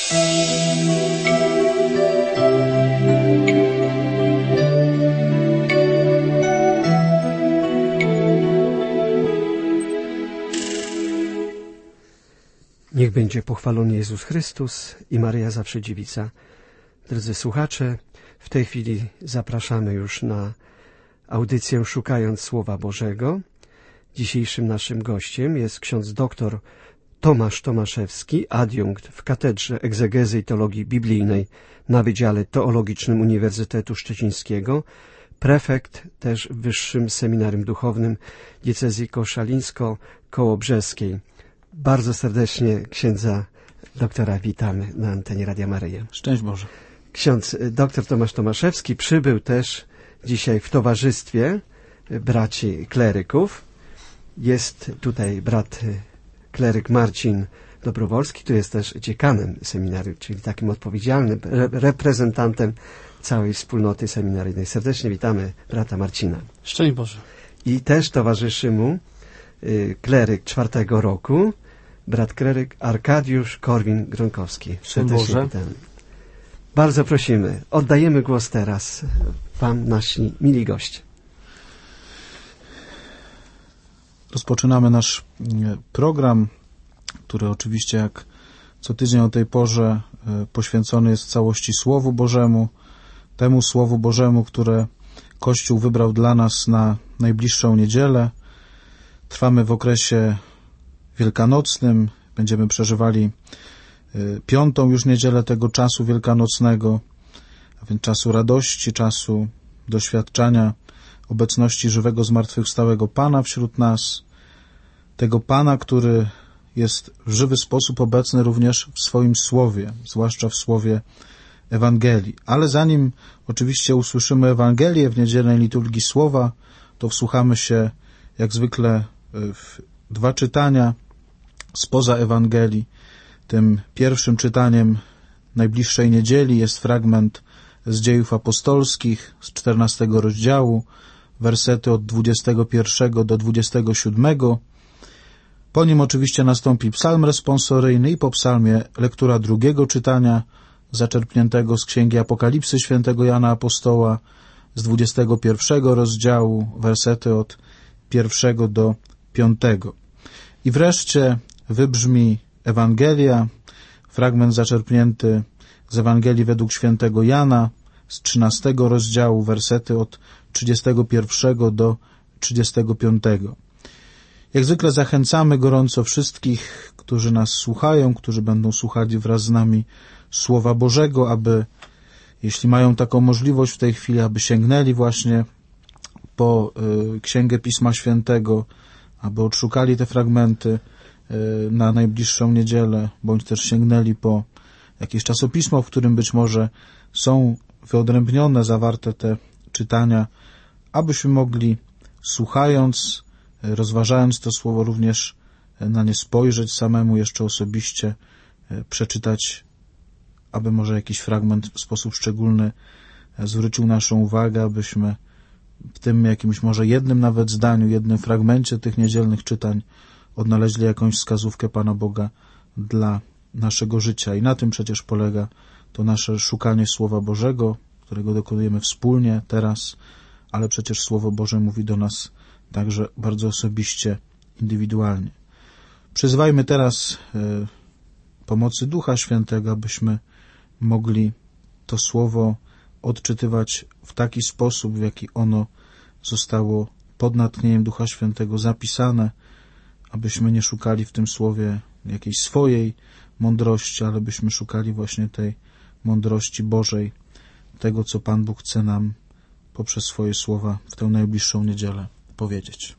Niech będzie pochwalony Jezus Chrystus i Maryja Zawsze Dziewica. Drodzy słuchacze, w tej chwili zapraszamy już na audycję Szukając Słowa Bożego. Dzisiejszym naszym gościem jest ksiądz dr Tomasz Tomaszewski, adiunkt w Katedrze Egzegezy i Teologii Biblijnej na Wydziale Teologicznym Uniwersytetu Szczecińskiego, prefekt też w Wyższym Seminarium Duchownym Diecezji Koszalińsko-Kołobrzeskiej. Bardzo serdecznie księdza doktora witamy na antenie Radia Maryja. Szczęść Boże. Ksiądz dr Tomasz Tomaszewski przybył też dzisiaj w towarzystwie braci kleryków. Jest tutaj brat kleryk Marcin Dobrowolski, który jest też dziekanem seminarium, czyli takim odpowiedzialnym reprezentantem całej wspólnoty seminaryjnej. Serdecznie witamy brata Marcina. Szczęść Boże. I też towarzyszy mu kleryk 4. roku, brat kleryk Arkadiusz Korwin-Gronkowski. Serdecznie witamy. Bardzo prosimy, oddajemy głos teraz wam, nasi mili goście. Rozpoczynamy nasz program, który oczywiście jak co tydzień o tej porze poświęcony jest w całości Słowu Bożemu, temu Słowu Bożemu, które Kościół wybrał dla nas na najbliższą niedzielę. Trwamy w okresie wielkanocnym, będziemy przeżywali 5. już niedzielę tego czasu wielkanocnego, a więc czasu radości, czasu doświadczania obecności żywego, zmartwychwstałego Pana wśród nas, tego Pana, który jest w żywy sposób obecny również w swoim Słowie, zwłaszcza w Słowie Ewangelii. Ale zanim oczywiście usłyszymy Ewangelię w niedzielnej liturgii Słowa, to wsłuchamy się jak zwykle w 2 czytania spoza Ewangelii. Tym pierwszym czytaniem najbliższej niedzieli jest fragment z Dziejów Apostolskich z 14 rozdziału, wersety od 21 do 27. Po nim oczywiście nastąpi psalm responsoryjny i po psalmie lektura drugiego czytania zaczerpniętego z Księgi Apokalipsy świętego Jana Apostoła z 21 rozdziału, wersety od 1 do 5. I wreszcie wybrzmi Ewangelia, fragment zaczerpnięty z Ewangelii według świętego Jana z 13 rozdziału, wersety od 31 do 35. Jak zwykle zachęcamy gorąco wszystkich, którzy nas słuchają, którzy będą słuchali wraz z nami Słowa Bożego, aby, jeśli mają taką możliwość w tej chwili, aby sięgnęli właśnie po Księgę Pisma Świętego, aby odszukali te fragmenty na najbliższą niedzielę, bądź też sięgnęli po jakieś czasopismo, w którym być może są wyodrębnione, zawarte te czytania, abyśmy mogli, słuchając, rozważając to słowo, również na nie spojrzeć samemu jeszcze osobiście, przeczytać, aby może jakiś fragment w sposób szczególny zwrócił naszą uwagę, abyśmy w tym jakimś może jednym nawet zdaniu, jednym fragmencie tych niedzielnych czytań odnaleźli jakąś wskazówkę Pana Boga dla naszego życia. I na tym przecież polega to nasze szukanie Słowa Bożego, którego dokonujemy wspólnie teraz, ale przecież Słowo Boże mówi do nas także bardzo osobiście, indywidualnie. Przyzwajmy teraz pomocy Ducha Świętego, abyśmy mogli to Słowo odczytywać w taki sposób, w jaki ono zostało pod natchnieniem Ducha Świętego zapisane, abyśmy nie szukali w tym Słowie jakiejś swojej mądrości, ale byśmy szukali właśnie tej mądrości Bożej, tego, co Pan Bóg chce nam poprzez swoje słowa w tę najbliższą niedzielę powiedzieć.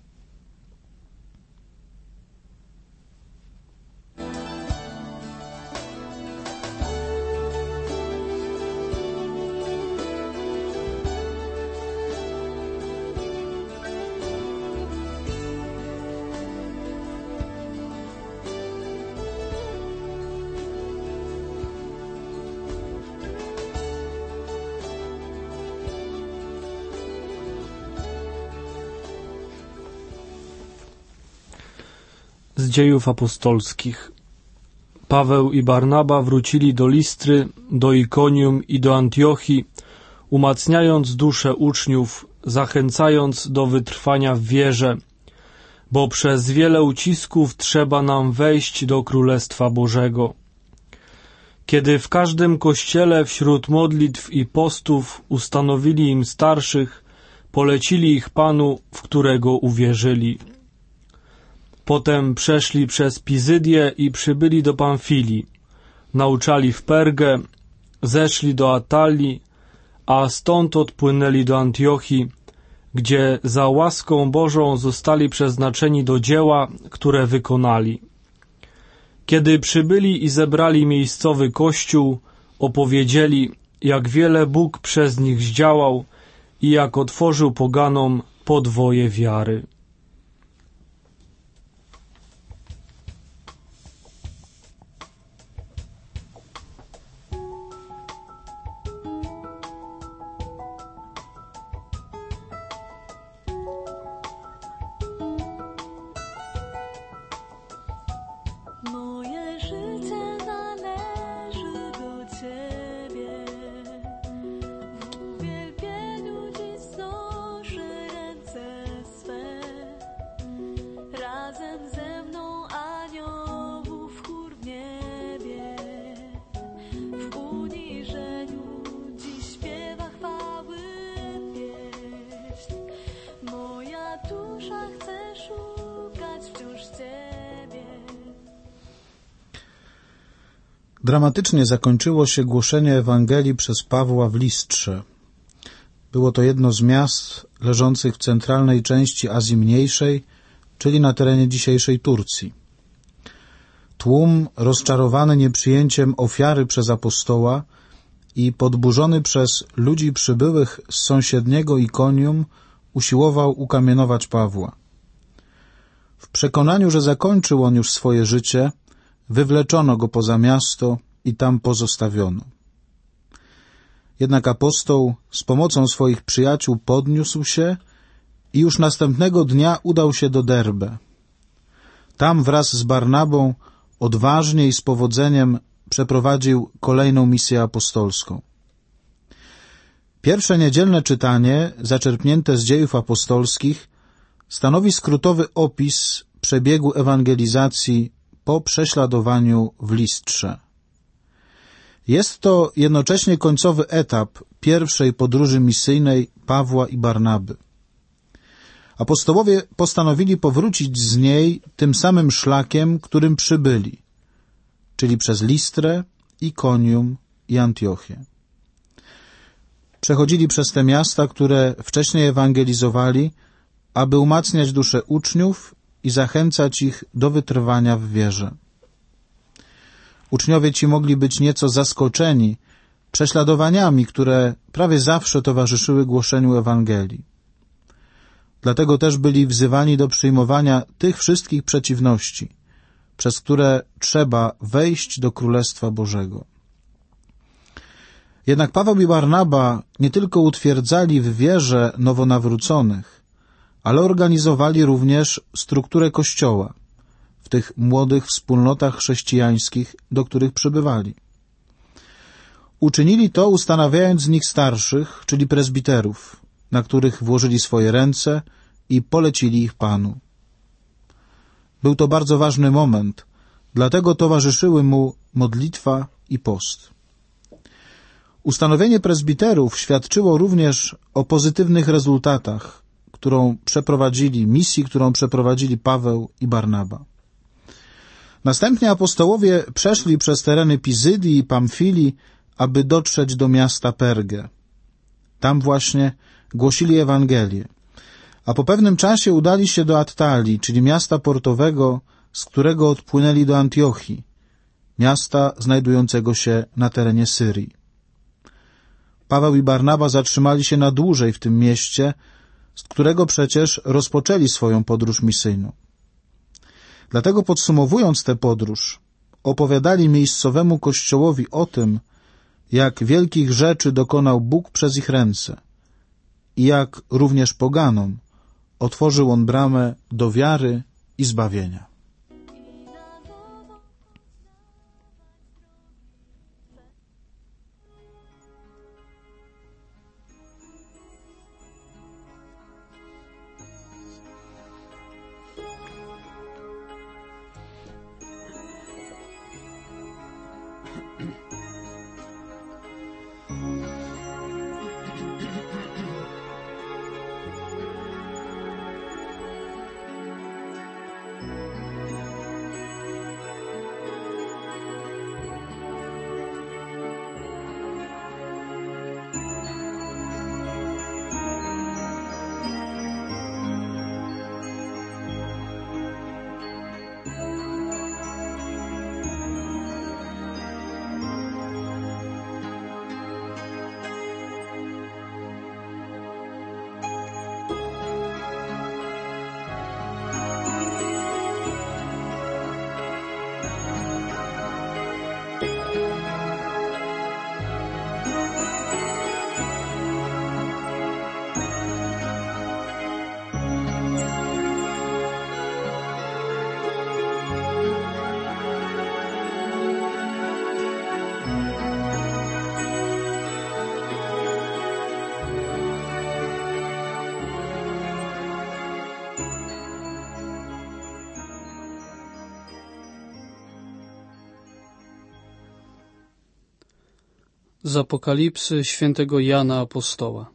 Z Dziejów Apostolskich. Paweł i Barnaba wrócili do Listry, do Ikonium i do Antiochii, umacniając duszę uczniów, zachęcając do wytrwania w wierze, bo przez wiele ucisków trzeba nam wejść do Królestwa Bożego. Kiedy w każdym kościele wśród modlitw i postów ustanowili im starszych, polecili ich Panu, w którego uwierzyli. Potem przeszli przez Pizydię i przybyli do Pamfilii. Nauczali w Pergę, zeszli do Atalii, a stąd odpłynęli do Antiochii, gdzie za łaską Bożą zostali przeznaczeni do dzieła, które wykonali. Kiedy przybyli i zebrali miejscowy kościół, opowiedzieli, jak wiele Bóg przez nich zdziałał i jak otworzył poganom podwoje wiary. Moje życie należy do Ciebie. W uwielbieniu Dziś znoszę ręce swe. Razem ze mną aniołów chór w niebie. W uniżeniu dziś śpiewa chwały pieśń. Moja dusza chce szukać wciąż Ciebie. Dramatycznie zakończyło się głoszenie Ewangelii przez Pawła w Listrze. Było to jedno z miast leżących w centralnej części Azji Mniejszej, czyli na terenie dzisiejszej Turcji. Tłum, rozczarowany nieprzyjęciem ofiary przez apostoła i podburzony przez ludzi przybyłych z sąsiedniego Ikonium, usiłował ukamienować Pawła. W przekonaniu, że zakończył on już swoje życie, wywleczono go poza miasto i tam pozostawiono. Jednak apostoł z pomocą swoich przyjaciół podniósł się i już następnego dnia udał się do Derbe. Tam wraz z Barnabą odważnie i z powodzeniem przeprowadził kolejną misję apostolską. Pierwsze niedzielne czytanie, zaczerpnięte z Dziejów Apostolskich, stanowi skrótowy opis przebiegu ewangelizacji po prześladowaniu w Listrze. Jest to jednocześnie końcowy etap pierwszej podróży misyjnej Pawła i Barnaby. Apostołowie postanowili powrócić z niej tym samym szlakiem, którym przybyli, czyli przez Listrę, Ikonium i Antiochię. Przechodzili przez te miasta, które wcześniej ewangelizowali, aby umacniać duszę uczniów i zachęcać ich do wytrwania w wierze. Uczniowie ci mogli być nieco zaskoczeni prześladowaniami, które prawie zawsze towarzyszyły głoszeniu Ewangelii. Dlatego też byli wzywani do przyjmowania tych wszystkich przeciwności, przez które trzeba wejść do Królestwa Bożego. Jednak Paweł i Barnaba nie tylko utwierdzali w wierze nowonawróconych, ale organizowali również strukturę Kościoła w tych młodych wspólnotach chrześcijańskich, do których przybywali. Uczynili to, ustanawiając z nich starszych, czyli prezbiterów, na których włożyli swoje ręce i polecili ich Panu. Był to bardzo ważny moment, dlatego towarzyszyły mu modlitwa i post. Ustanowienie prezbiterów świadczyło również o pozytywnych rezultatach, misji, którą przeprowadzili Paweł i Barnaba. Następnie apostołowie przeszli przez tereny Pizydii i Pamfilii, aby dotrzeć do miasta Pergę. Tam właśnie głosili Ewangelię, a po pewnym czasie udali się do Attalii, czyli miasta portowego, z którego odpłynęli do Antiochii, miasta znajdującego się na terenie Syrii. Paweł i Barnaba zatrzymali się na dłużej w tym mieście, z którego przecież rozpoczęli swoją podróż misyjną. Dlatego podsumowując tę podróż, opowiadali miejscowemu kościołowi o tym, jak wielkich rzeczy dokonał Bóg przez ich ręce i jak również poganom otworzył On bramę do wiary i zbawienia. Z Apokalipsy świętego Jana Apostoła.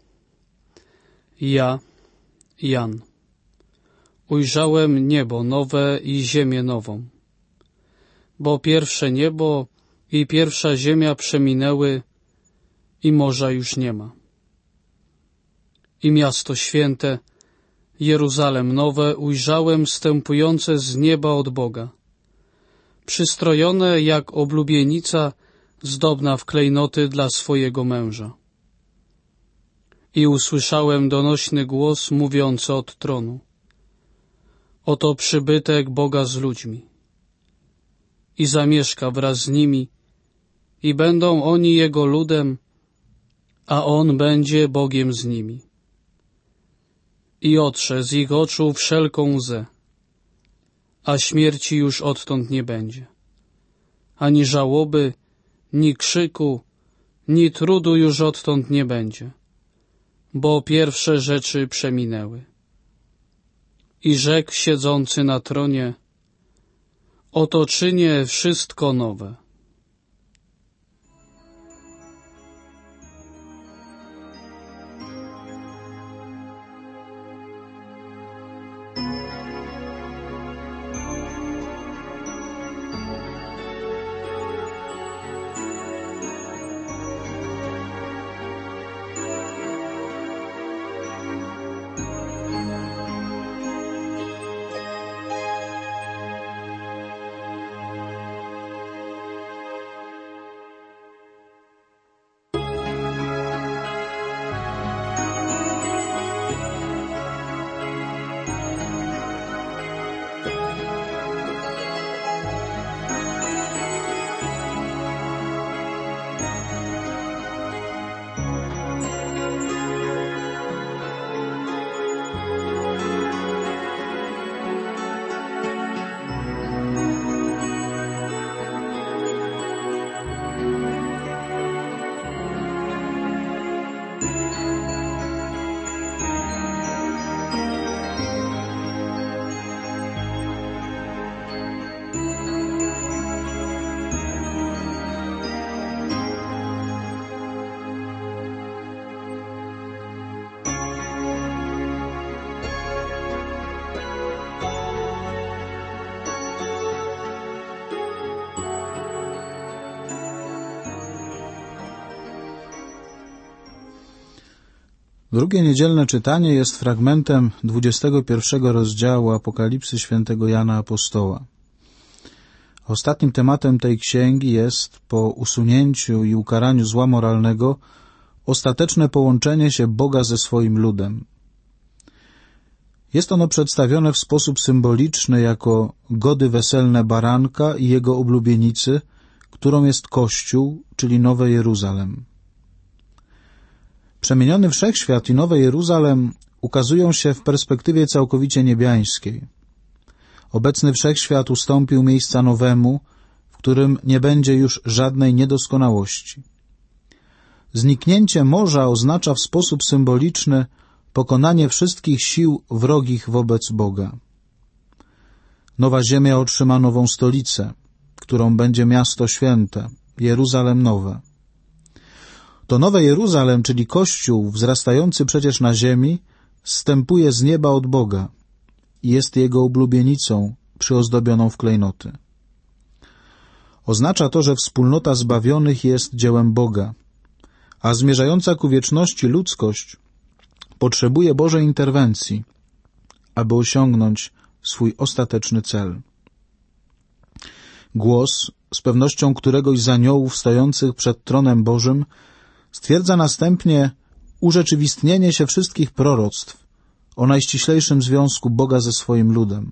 Ja, Jan, ujrzałem niebo nowe i ziemię nową, bo pierwsze niebo i pierwsza ziemia przeminęły i morza już nie ma. I miasto święte, Jeruzalem nowe, ujrzałem zstępujące z nieba od Boga, przystrojone jak oblubienica zdobna w klejnoty dla swojego męża. I usłyszałem donośny głos mówiący od tronu: oto przybytek Boga z ludźmi. I zamieszka wraz z nimi, i będą oni Jego ludem, a On będzie Bogiem z nimi. I otrze z ich oczu wszelką łzę, a śmierci już odtąd nie będzie, ani żałoby, ni krzyku, ni trudu już odtąd nie będzie, bo pierwsze rzeczy przeminęły. I rzekł siedzący na tronie: oto czynię wszystko nowe. Drugie niedzielne czytanie jest fragmentem 21 rozdziału Apokalipsy świętego Jana Apostoła. Ostatnim tematem tej księgi jest, po usunięciu i ukaraniu zła moralnego, ostateczne połączenie się Boga ze swoim ludem. Jest ono przedstawione w sposób symboliczny jako gody weselne baranka i jego oblubienicy, którą jest Kościół, czyli Nowe Jeruzalem. Przemieniony wszechświat i Nowe Jeruzalem ukazują się w perspektywie całkowicie niebiańskiej. Obecny wszechświat ustąpił miejsca nowemu, w którym nie będzie już żadnej niedoskonałości. Zniknięcie morza oznacza w sposób symboliczny pokonanie wszystkich sił wrogich wobec Boga. Nowa ziemia otrzyma nową stolicę, którą będzie miasto święte, Jeruzalem nowe. To Nowe Jeruzalem, czyli Kościół wzrastający przecież na ziemi, zstępuje z nieba od Boga i jest Jego oblubienicą przyozdobioną w klejnoty. Oznacza to, że wspólnota zbawionych jest dziełem Boga, a zmierzająca ku wieczności ludzkość potrzebuje Bożej interwencji, aby osiągnąć swój ostateczny cel. Głos, z pewnością któregoś z aniołów stojących przed tronem Bożym, stwierdza następnie urzeczywistnienie się wszystkich proroctw o najściślejszym związku Boga ze swoim ludem.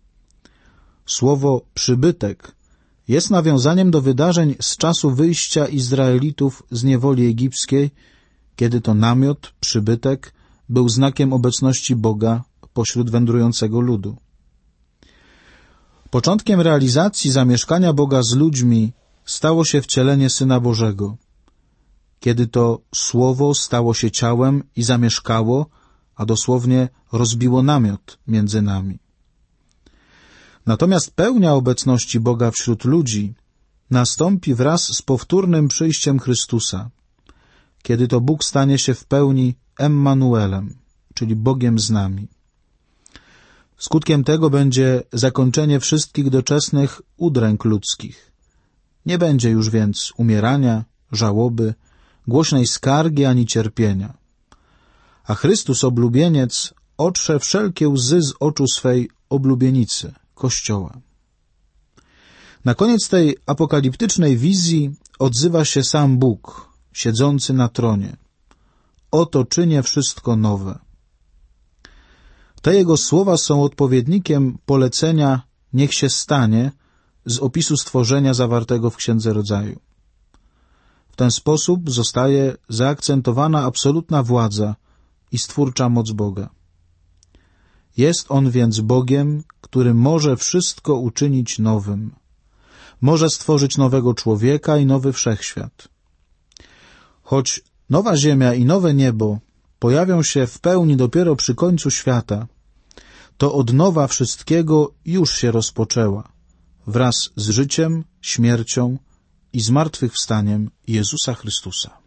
Słowo przybytek jest nawiązaniem do wydarzeń z czasu wyjścia Izraelitów z niewoli egipskiej, kiedy to namiot, przybytek, był znakiem obecności Boga pośród wędrującego ludu. Początkiem realizacji zamieszkania Boga z ludźmi stało się wcielenie Syna Bożego, kiedy to Słowo stało się ciałem i zamieszkało, a dosłownie rozbiło namiot między nami. Natomiast pełnia obecności Boga wśród ludzi nastąpi wraz z powtórnym przyjściem Chrystusa, kiedy to Bóg stanie się w pełni Emmanuelem, czyli Bogiem z nami. Skutkiem tego będzie zakończenie wszystkich doczesnych udręk ludzkich. Nie będzie już więc umierania, żałoby, głośnej skargi ani cierpienia. A Chrystus, oblubieniec, otrze wszelkie łzy z oczu swej oblubienicy, Kościoła. Na koniec tej apokaliptycznej wizji odzywa się sam Bóg, siedzący na tronie. Oto czynię wszystko nowe. Te jego słowa są odpowiednikiem polecenia niech się stanie z opisu stworzenia zawartego w Księdze Rodzaju. W ten sposób zostaje zaakcentowana absolutna władza i stwórcza moc Boga. Jest On więc Bogiem, który może wszystko uczynić nowym. Może stworzyć nowego człowieka i nowy wszechświat. Choć nowa ziemia i nowe niebo pojawią się w pełni dopiero przy końcu świata, to odnowa wszystkiego już się rozpoczęła wraz z życiem, śmiercią i zmartwychwstaniem Jezusa Chrystusa.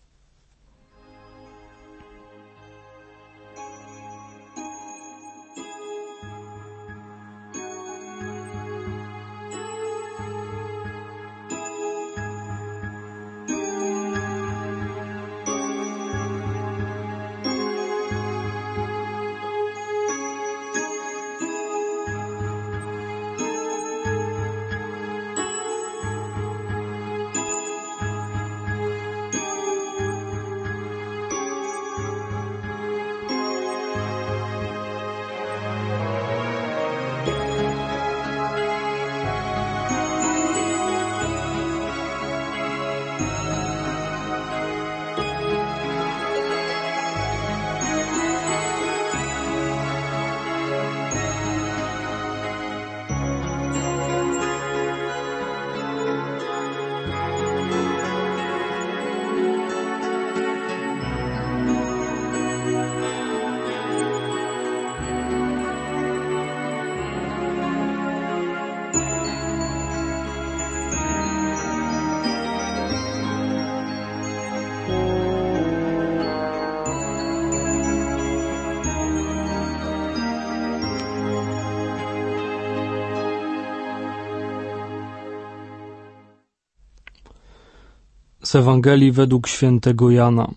Z Ewangelii według świętego Jana.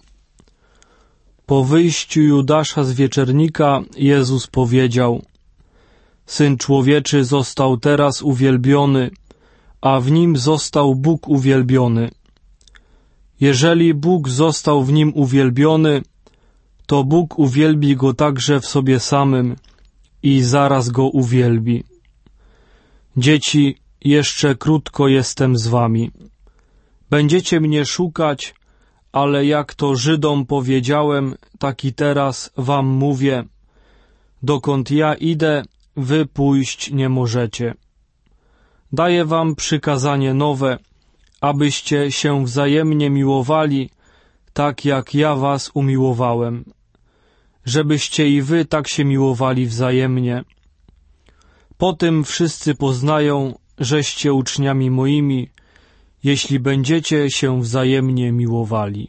Po wyjściu Judasza z wieczernika Jezus powiedział: Syn Człowieczy został teraz uwielbiony, a w Nim został Bóg uwielbiony. Jeżeli Bóg został w Nim uwielbiony, to Bóg uwielbi Go także w sobie samym i zaraz Go uwielbi. Dzieci, jeszcze krótko jestem z wami. Będziecie mnie szukać, ale jak to Żydom powiedziałem, tak i teraz wam mówię: dokąd ja idę, wy pójść nie możecie. Daję wam przykazanie nowe, abyście się wzajemnie miłowali, tak jak ja was umiłowałem. Żebyście i wy tak się miłowali wzajemnie. Po tym wszyscy poznają, żeście uczniami moimi, jeśli będziecie się wzajemnie miłowali.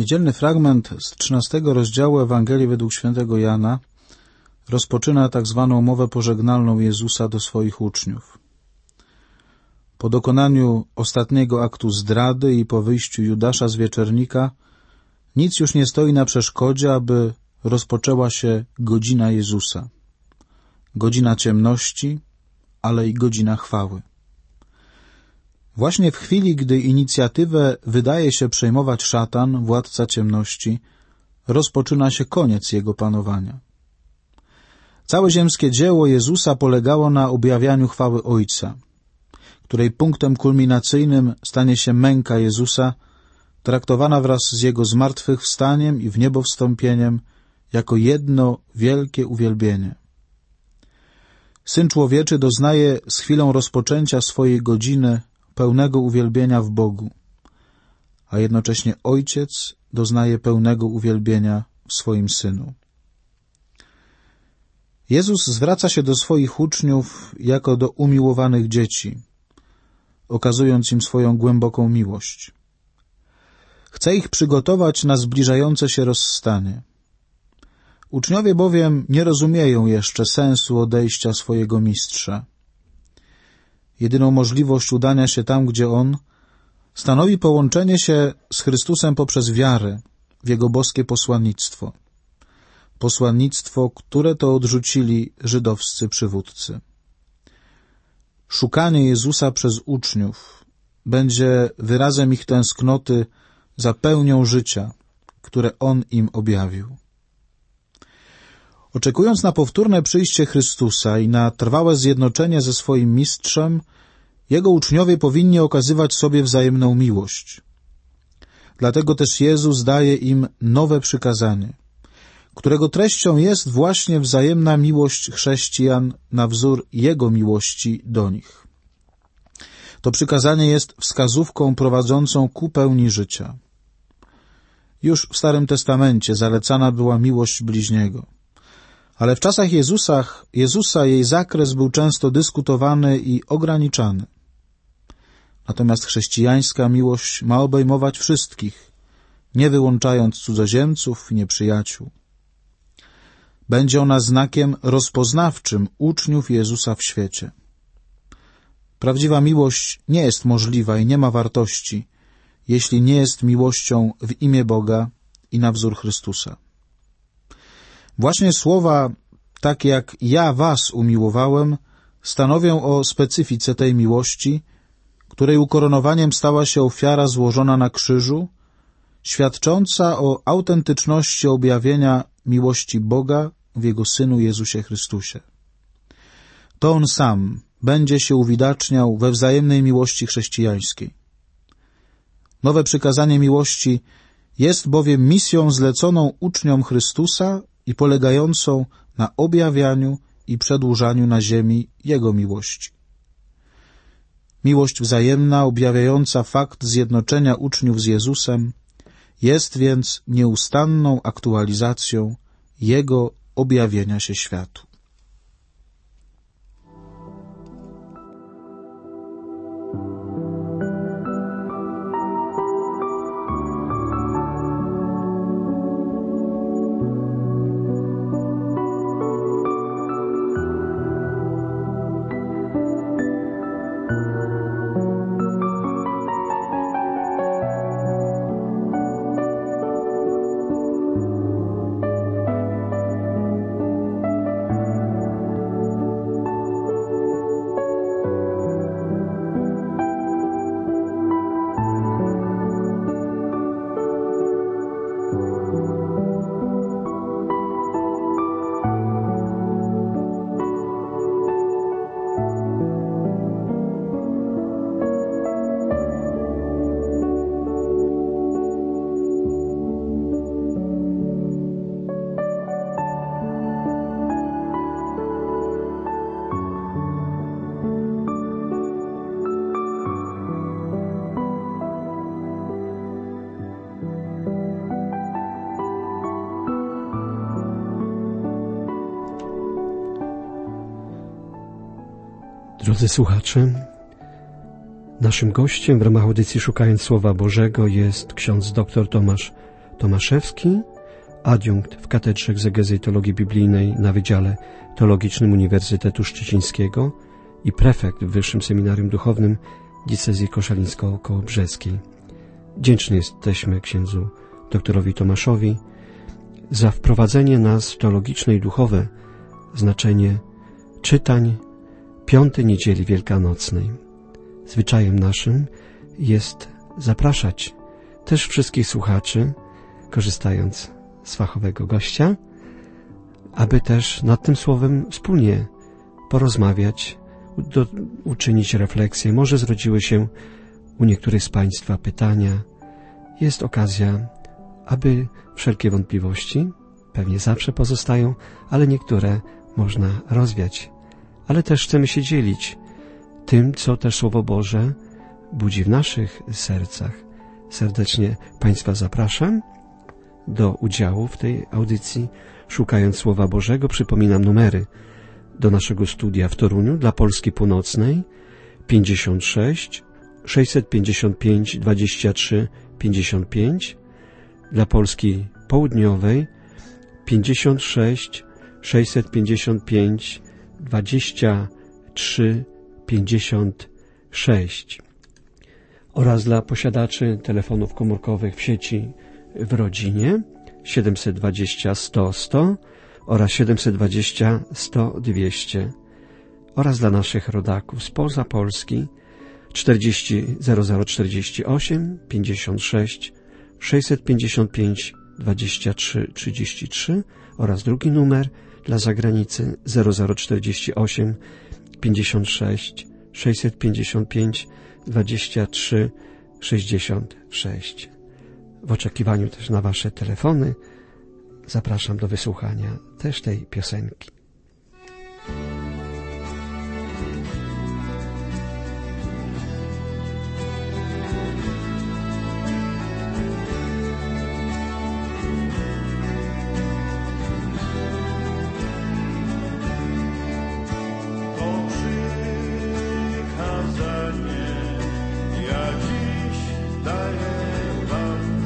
Niedzielny fragment z 13 rozdziału Ewangelii według świętego Jana rozpoczyna tak zwaną mowę pożegnalną Jezusa do swoich uczniów. Po dokonaniu ostatniego aktu zdrady i po wyjściu Judasza z wieczernika nic już nie stoi na przeszkodzie, aby rozpoczęła się godzina Jezusa. Godzina ciemności, ale i godzina chwały. Właśnie w chwili, gdy inicjatywę wydaje się przejmować szatan, władca ciemności, rozpoczyna się koniec jego panowania. Całe ziemskie dzieło Jezusa polegało na objawianiu chwały Ojca, której punktem kulminacyjnym stanie się męka Jezusa, traktowana wraz z Jego zmartwychwstaniem i wniebowstąpieniem jako jedno wielkie uwielbienie. Syn Człowieczy doznaje z chwilą rozpoczęcia swojej godziny pełnego uwielbienia w Bogu, a jednocześnie Ojciec doznaje pełnego uwielbienia w swoim Synu. Jezus zwraca się do swoich uczniów jako do umiłowanych dzieci, okazując im swoją głęboką miłość. Chce ich przygotować na zbliżające się rozstanie. Uczniowie bowiem nie rozumieją jeszcze sensu odejścia swojego Mistrza. Jedyną możliwość udania się tam, gdzie On, stanowi połączenie się z Chrystusem poprzez wiarę w Jego boskie posłannictwo. Posłannictwo, które to odrzucili żydowscy przywódcy. Szukanie Jezusa przez uczniów będzie wyrazem ich tęsknoty za pełnią życia, które On im objawił. Oczekując na powtórne przyjście Chrystusa i na trwałe zjednoczenie ze swoim Mistrzem, Jego uczniowie powinni okazywać sobie wzajemną miłość. Dlatego też Jezus daje im nowe przykazanie, którego treścią jest właśnie wzajemna miłość chrześcijan na wzór Jego miłości do nich. To przykazanie jest wskazówką prowadzącą ku pełni życia. Już w Starym Testamencie zalecana była miłość bliźniego. Ale w czasach Jezusa jej zakres był często dyskutowany i ograniczany. Natomiast chrześcijańska miłość ma obejmować wszystkich, nie wyłączając cudzoziemców i nieprzyjaciół. Będzie ona znakiem rozpoznawczym uczniów Jezusa w świecie. Prawdziwa miłość nie jest możliwa i nie ma wartości, jeśli nie jest miłością w imię Boga i na wzór Chrystusa. Właśnie słowa, tak jak ja was umiłowałem, stanowią o specyfice tej miłości, której ukoronowaniem stała się ofiara złożona na krzyżu, świadcząca o autentyczności objawienia miłości Boga w Jego Synu Jezusie Chrystusie. To On sam będzie się uwidaczniał we wzajemnej miłości chrześcijańskiej. Nowe przykazanie miłości jest bowiem misją zleconą uczniom Chrystusa i polegającą na objawianiu i przedłużaniu na ziemi Jego miłości. Miłość wzajemna, objawiająca fakt zjednoczenia uczniów z Jezusem, jest więc nieustanną aktualizacją Jego objawienia się światu. Drodzy słuchacze, naszym gościem w ramach audycji Szukając Słowa Bożego jest ksiądz dr Tomasz Tomaszewski, adiunkt w Katedrze Egzegezy i Teologii Biblijnej na Wydziale Teologicznym Uniwersytetu Szczecińskiego i prefekt w Wyższym Seminarium Duchownym Diecezji Koszalińsko-Kołobrzeskiej. Wdzięczni jesteśmy księdzu doktorowi Tomaszowi za wprowadzenie nas w teologiczne i duchowe znaczenie czytań piątej niedzieli wielkanocnej. Zwyczajem naszym jest zapraszać też wszystkich słuchaczy, korzystając z fachowego gościa, aby też nad tym słowem wspólnie porozmawiać, uczynić refleksję. Może zrodziły się u niektórych z Państwa pytania. Jest okazja, aby wszelkie wątpliwości pewnie zawsze pozostają, ale niektóre można rozwiać. Ale też chcemy się dzielić tym, co też Słowo Boże budzi w naszych sercach. Serdecznie Państwa zapraszam do udziału w tej audycji, szukając Słowa Bożego. Przypominam numery do naszego studia w Toruniu dla Polski Północnej 56 655 23 55, dla Polski Południowej 56 655 23 56 oraz dla posiadaczy telefonów komórkowych w sieci w rodzinie 720 100 100 oraz 720 100 200 oraz dla naszych rodaków spoza Polski 40 0048 56 655 23 33 oraz drugi numer dla zagranicy 0048 56 655 23 66. W oczekiwaniu też na Wasze telefony zapraszam do wysłuchania też tej piosenki.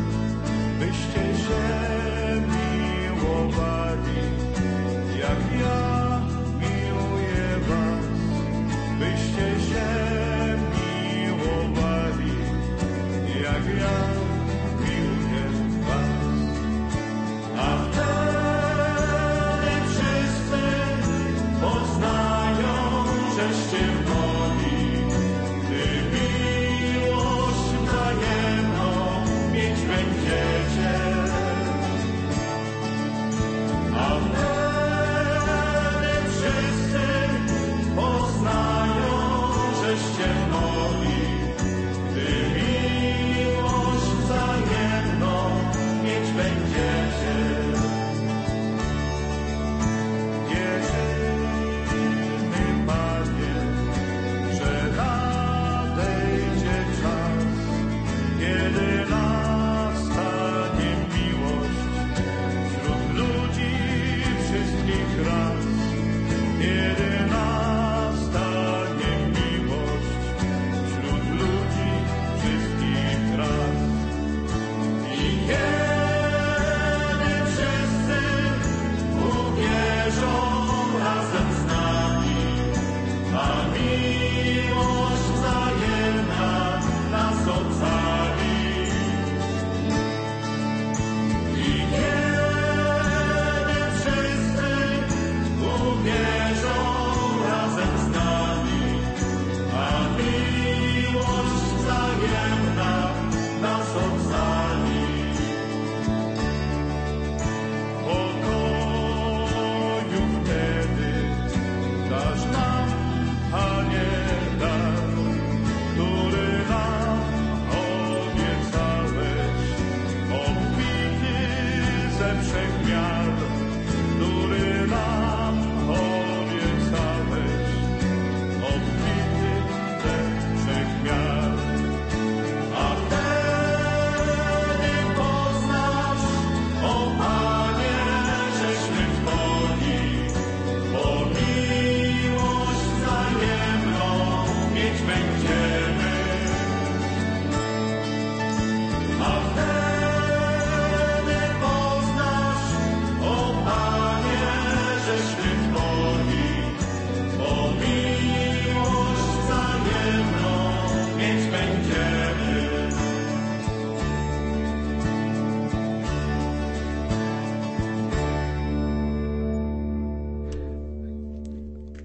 Byście się miłowali, jak ja.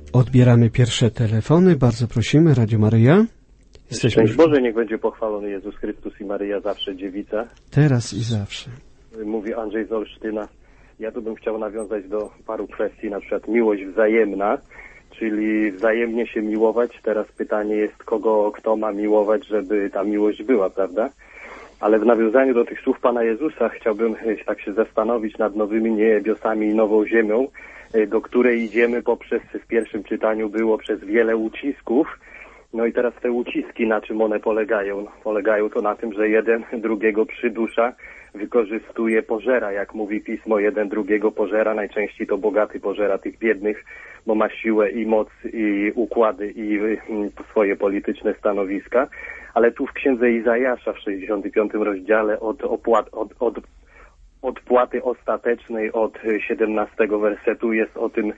Odbieramy pierwsze telefony. Bardzo prosimy, Radio Maryja. Szczęść Boże, niech będzie pochwalony Jezus Chrystus i Maryja zawsze dziewica. Teraz i zawsze. Mówi Andrzej z Olsztyna. Ja tu bym chciał nawiązać do paru kwestii, na przykład miłość wzajemna, czyli wzajemnie się miłować. Teraz pytanie jest, kto ma miłować, żeby ta miłość była, prawda? Ale w nawiązaniu do tych słów Pana Jezusa chciałbym tak się zastanowić nad nowymi niebiosami i nową ziemią, do której idziemy w pierwszym czytaniu było przez wiele ucisków. No i teraz te uciski, na czym one polegają? Polegają to na tym, że jeden drugiego przydusza, wykorzystuje, pożera, jak mówi Pismo, jeden drugiego pożera, najczęściej to bogaty pożera tych biednych, bo ma siłę i moc i układy i swoje polityczne stanowiska. Ale tu w księdze Izajasza w 65 rozdziale od odpłaty ostatecznej od 17 wersetu jest o tym,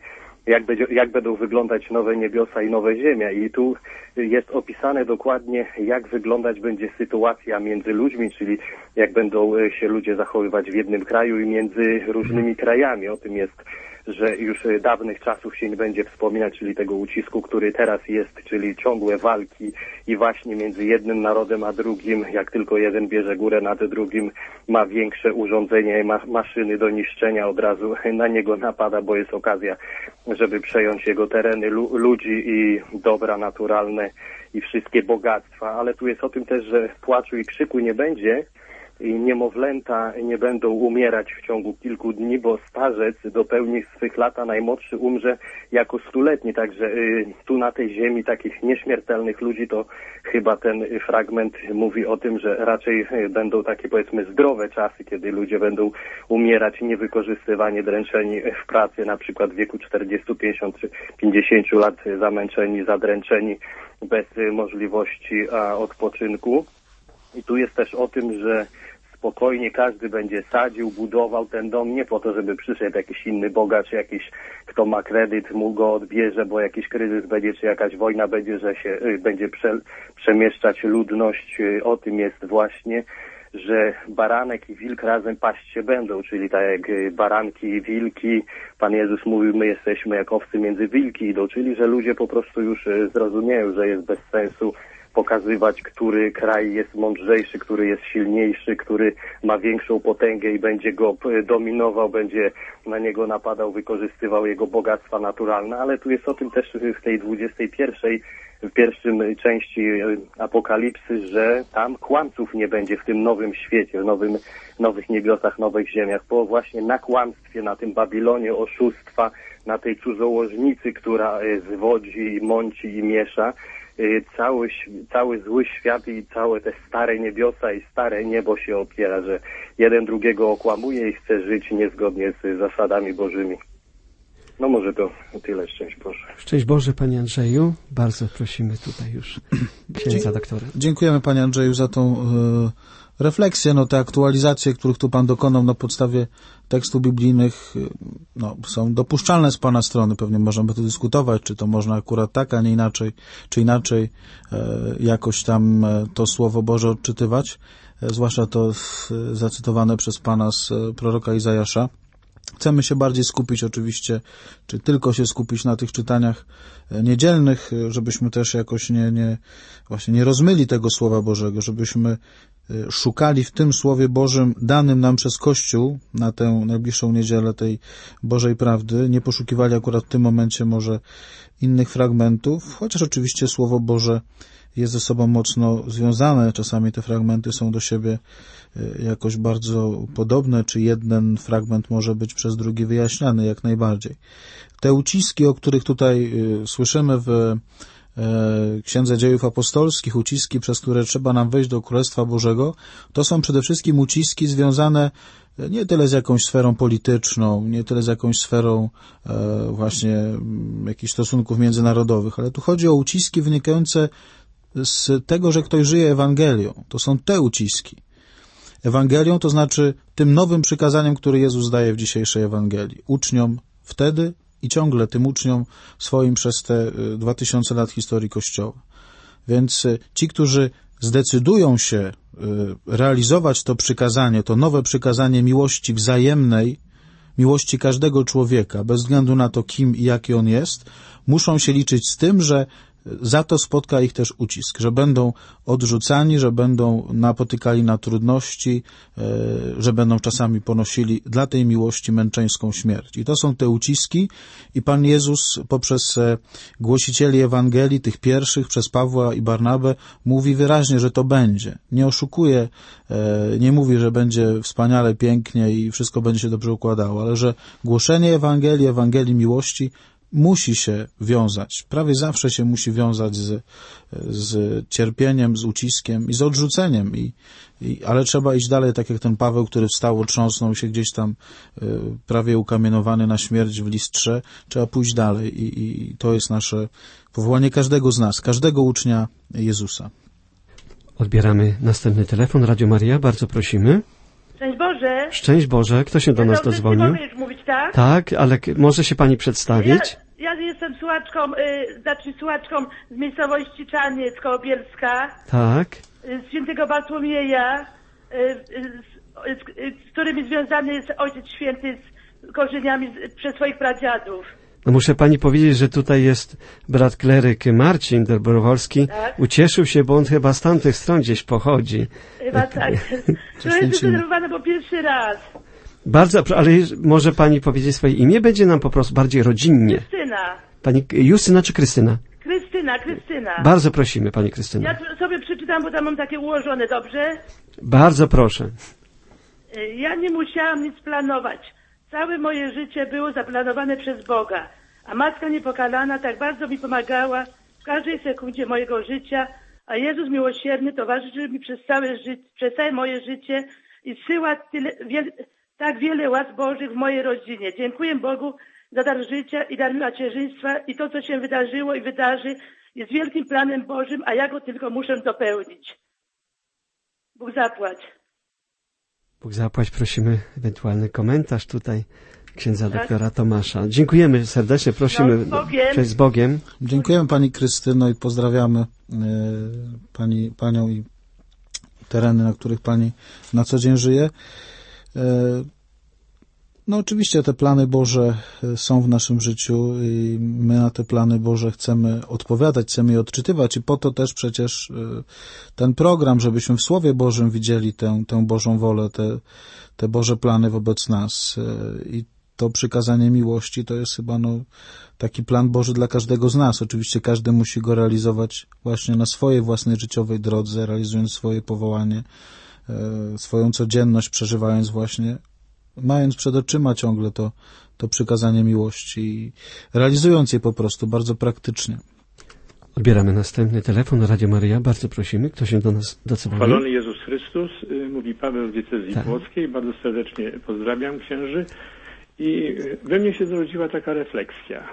jak będą wyglądać nowe niebiosa i nowe ziemia. I tu jest opisane dokładnie, jak wyglądać będzie sytuacja między ludźmi, czyli jak będą się ludzie zachowywać w jednym kraju i między różnymi krajami. O tym jest, że już dawnych czasów się nie będzie wspominać, czyli tego ucisku, który teraz jest, czyli ciągłe walki i właśnie między jednym narodem a drugim, jak tylko jeden bierze górę nad drugim, ma większe urządzenia i maszyny do niszczenia, od razu na niego napada, bo jest okazja, żeby przejąć jego tereny, ludzi i dobra naturalne i wszystkie bogactwa. Ale tu jest o tym też, że płaczu i krzyku nie będzie, i niemowlęta nie będą umierać w ciągu kilku dni, bo starzec dopełni swych lat, a najmłodszy umrze jako 100-letni. Także tu na tej ziemi takich nieśmiertelnych ludzi, to chyba ten fragment mówi o tym, że raczej będą takie, powiedzmy, zdrowe czasy, kiedy ludzie będą umierać niewykorzystywani, dręczeni w pracy, na przykład w wieku 40, 50 czy 50 lat, zamęczeni, zadręczeni, bez możliwości odpoczynku. I tu jest też o tym, że spokojnie każdy będzie sadził, budował ten dom, nie po to, żeby przyszedł jakiś inny bogacz, jakiś, kto ma kredyt, mu go odbierze, bo jakiś kryzys będzie, czy jakaś wojna będzie, że się będzie przemieszczać ludność. O tym jest właśnie, że baranek i wilk razem paść się będą, czyli tak jak baranki i wilki, Pan Jezus mówił, my jesteśmy jak owcy między wilki idą, czyli że ludzie po prostu już zrozumieją, że jest bez sensu pokazywać, który kraj jest mądrzejszy, który jest silniejszy, który ma większą potęgę i będzie go dominował, będzie na niego napadał, wykorzystywał jego bogactwa naturalne, ale tu jest o tym też w tej 21, w pierwszym części Apokalipsy, że tam kłamców nie będzie w tym nowym świecie, w nowych niebiosach, nowych ziemiach, bo właśnie na kłamstwie, na tym Babilonie oszustwa, na tej cudzołożnicy, która zwodzi, mąci i miesza, cały zły świat i całe te stare niebiosa i stare niebo się opiera, że jeden drugiego okłamuje i chce żyć niezgodnie z zasadami bożymi. No może to tyle. Szczęść Boże. Szczęść Boże, Panie Andrzeju. Bardzo prosimy tutaj już księdza doktora. Dziękujemy, Panie Andrzeju, za tą refleksję. No, te aktualizacje, których tu Pan dokonał na podstawie tekstów biblijnych, no, są dopuszczalne z Pana strony. Pewnie możemy tu dyskutować, czy to można akurat tak, a nie inaczej, czy inaczej jakoś tam to Słowo Boże odczytywać. Zwłaszcza to zacytowane przez Pana z proroka Izajasza. Chcemy się bardziej skupić oczywiście, czy tylko się skupić na tych czytaniach niedzielnych, żebyśmy też jakoś nie rozmyli tego Słowa Bożego, żebyśmy szukali w tym Słowie Bożym danym nam przez Kościół na tę najbliższą niedzielę tej Bożej prawdy, nie poszukiwali akurat w tym momencie może innych fragmentów, chociaż oczywiście Słowo Boże jest ze sobą mocno związane. Czasami te fragmenty są do siebie jakoś bardzo podobne, czy jeden fragment może być przez drugi wyjaśniany jak najbardziej. Te uciski, o których tutaj słyszymy w Księdze Dziejów Apostolskich, uciski, przez które trzeba nam wejść do Królestwa Bożego, to są przede wszystkim uciski związane nie tyle z jakąś sferą polityczną, nie tyle z jakąś sferą właśnie jakichś stosunków międzynarodowych, ale tu chodzi o uciski wynikające z tego, że ktoś żyje Ewangelią. To są te uciski. Ewangelią to znaczy tym nowym przykazaniem, które Jezus daje w dzisiejszej Ewangelii. Uczniom wtedy i ciągle tym uczniom swoim przez te 2000 lat historii Kościoła. Więc ci, którzy zdecydują się realizować to przykazanie, to nowe przykazanie miłości wzajemnej miłości każdego człowieka, bez względu na to, kim i jaki on jest, muszą się liczyć z tym, że za to spotka ich też ucisk, że będą odrzucani, że będą napotykali na trudności, że będą czasami ponosili dla tej miłości męczeńską śmierć. I to są te uciski i Pan Jezus poprzez głosicieli Ewangelii, tych pierwszych, przez Pawła i Barnabę, mówi wyraźnie, że to będzie. Nie oszukuje, nie mówi, że będzie wspaniale, pięknie i wszystko będzie się dobrze układało, ale że głoszenie Ewangelii miłości musi się wiązać, prawie zawsze się musi wiązać z cierpieniem, z uciskiem i z odrzuceniem, ale trzeba iść dalej, tak jak ten Paweł, który wstał, otrząsnął się gdzieś tam prawie ukamienowany na śmierć w Listrze, trzeba pójść dalej i to jest nasze powołanie każdego z nas, każdego ucznia Jezusa. Odbieramy następny telefon. Radio Maria, bardzo prosimy. Szczęść Boże. Szczęść Boże. Kto się do nas dodzwonił? Mogę już mówić, tak? Tak, ale może się Pani przedstawić? Ja jestem słuchaczką z miejscowości Czarniec koło Bielska. Tak. Z świętego Bartłomieja, z którymi związany jest Ojciec Święty z korzeniami przez swoich pradziadów. No muszę Pani powiedzieć, że tutaj jest brat kleryk Marcin Dobrowolski. Tak? Ucieszył się, bo on chyba z tamtych stron gdzieś pochodzi. Chyba tak. Trochę jestem zdenerwowana, bo pierwszy raz. Bardzo, ale może Pani powiedzieć swoje imię? Będzie nam po prostu bardziej rodzinnie. Krystyna. Pani Justyna czy Krystyna? Krystyna. Bardzo prosimy, Pani Krystyna. Ja sobie przeczytam, bo tam mam takie ułożone, dobrze? Bardzo proszę. Ja nie musiałam nic planować. Całe moje życie było zaplanowane przez Boga, a Matka Niepokalana tak bardzo mi pomagała w każdej sekundzie mojego życia, a Jezus miłosierny towarzyszył mi przez całe moje życie i zsyła tak wiele łask Bożych w mojej rodzinie. Dziękuję Bogu za dar życia i dar macierzyństwa i to, co się wydarzyło i wydarzy, jest wielkim planem Bożym, a ja go tylko muszę dopełnić. Bóg zapłać. Bóg zapłać, prosimy ewentualny komentarz tutaj księdza doktora Tomasza. Dziękujemy serdecznie, prosimy. Cześć z Bogiem. Dziękujemy Pani Krystyno i pozdrawiamy Panią i tereny, na których Pani na co dzień żyje. No oczywiście te plany Boże są w naszym życiu i my na te plany Boże chcemy odpowiadać, chcemy je odczytywać i po to też przecież ten program, żebyśmy w Słowie Bożym widzieli tę Bożą wolę, te Boże plany wobec nas. I to przykazanie miłości to jest chyba taki plan Boży dla każdego z nas. Oczywiście każdy musi go realizować właśnie na swojej własnej życiowej drodze, realizując swoje powołanie, swoją codzienność, przeżywając właśnie, mając przed oczyma ciągle to przykazanie miłości i realizując je po prostu bardzo praktycznie. Odbieramy następny telefon. Radio Maryja, bardzo prosimy. Kto się do nas dodzwonił? Chwalony Jezus Chrystus, mówi Paweł z diecezji płockiej. Bardzo serdecznie pozdrawiam księży. I we mnie się zrodziła taka refleksja.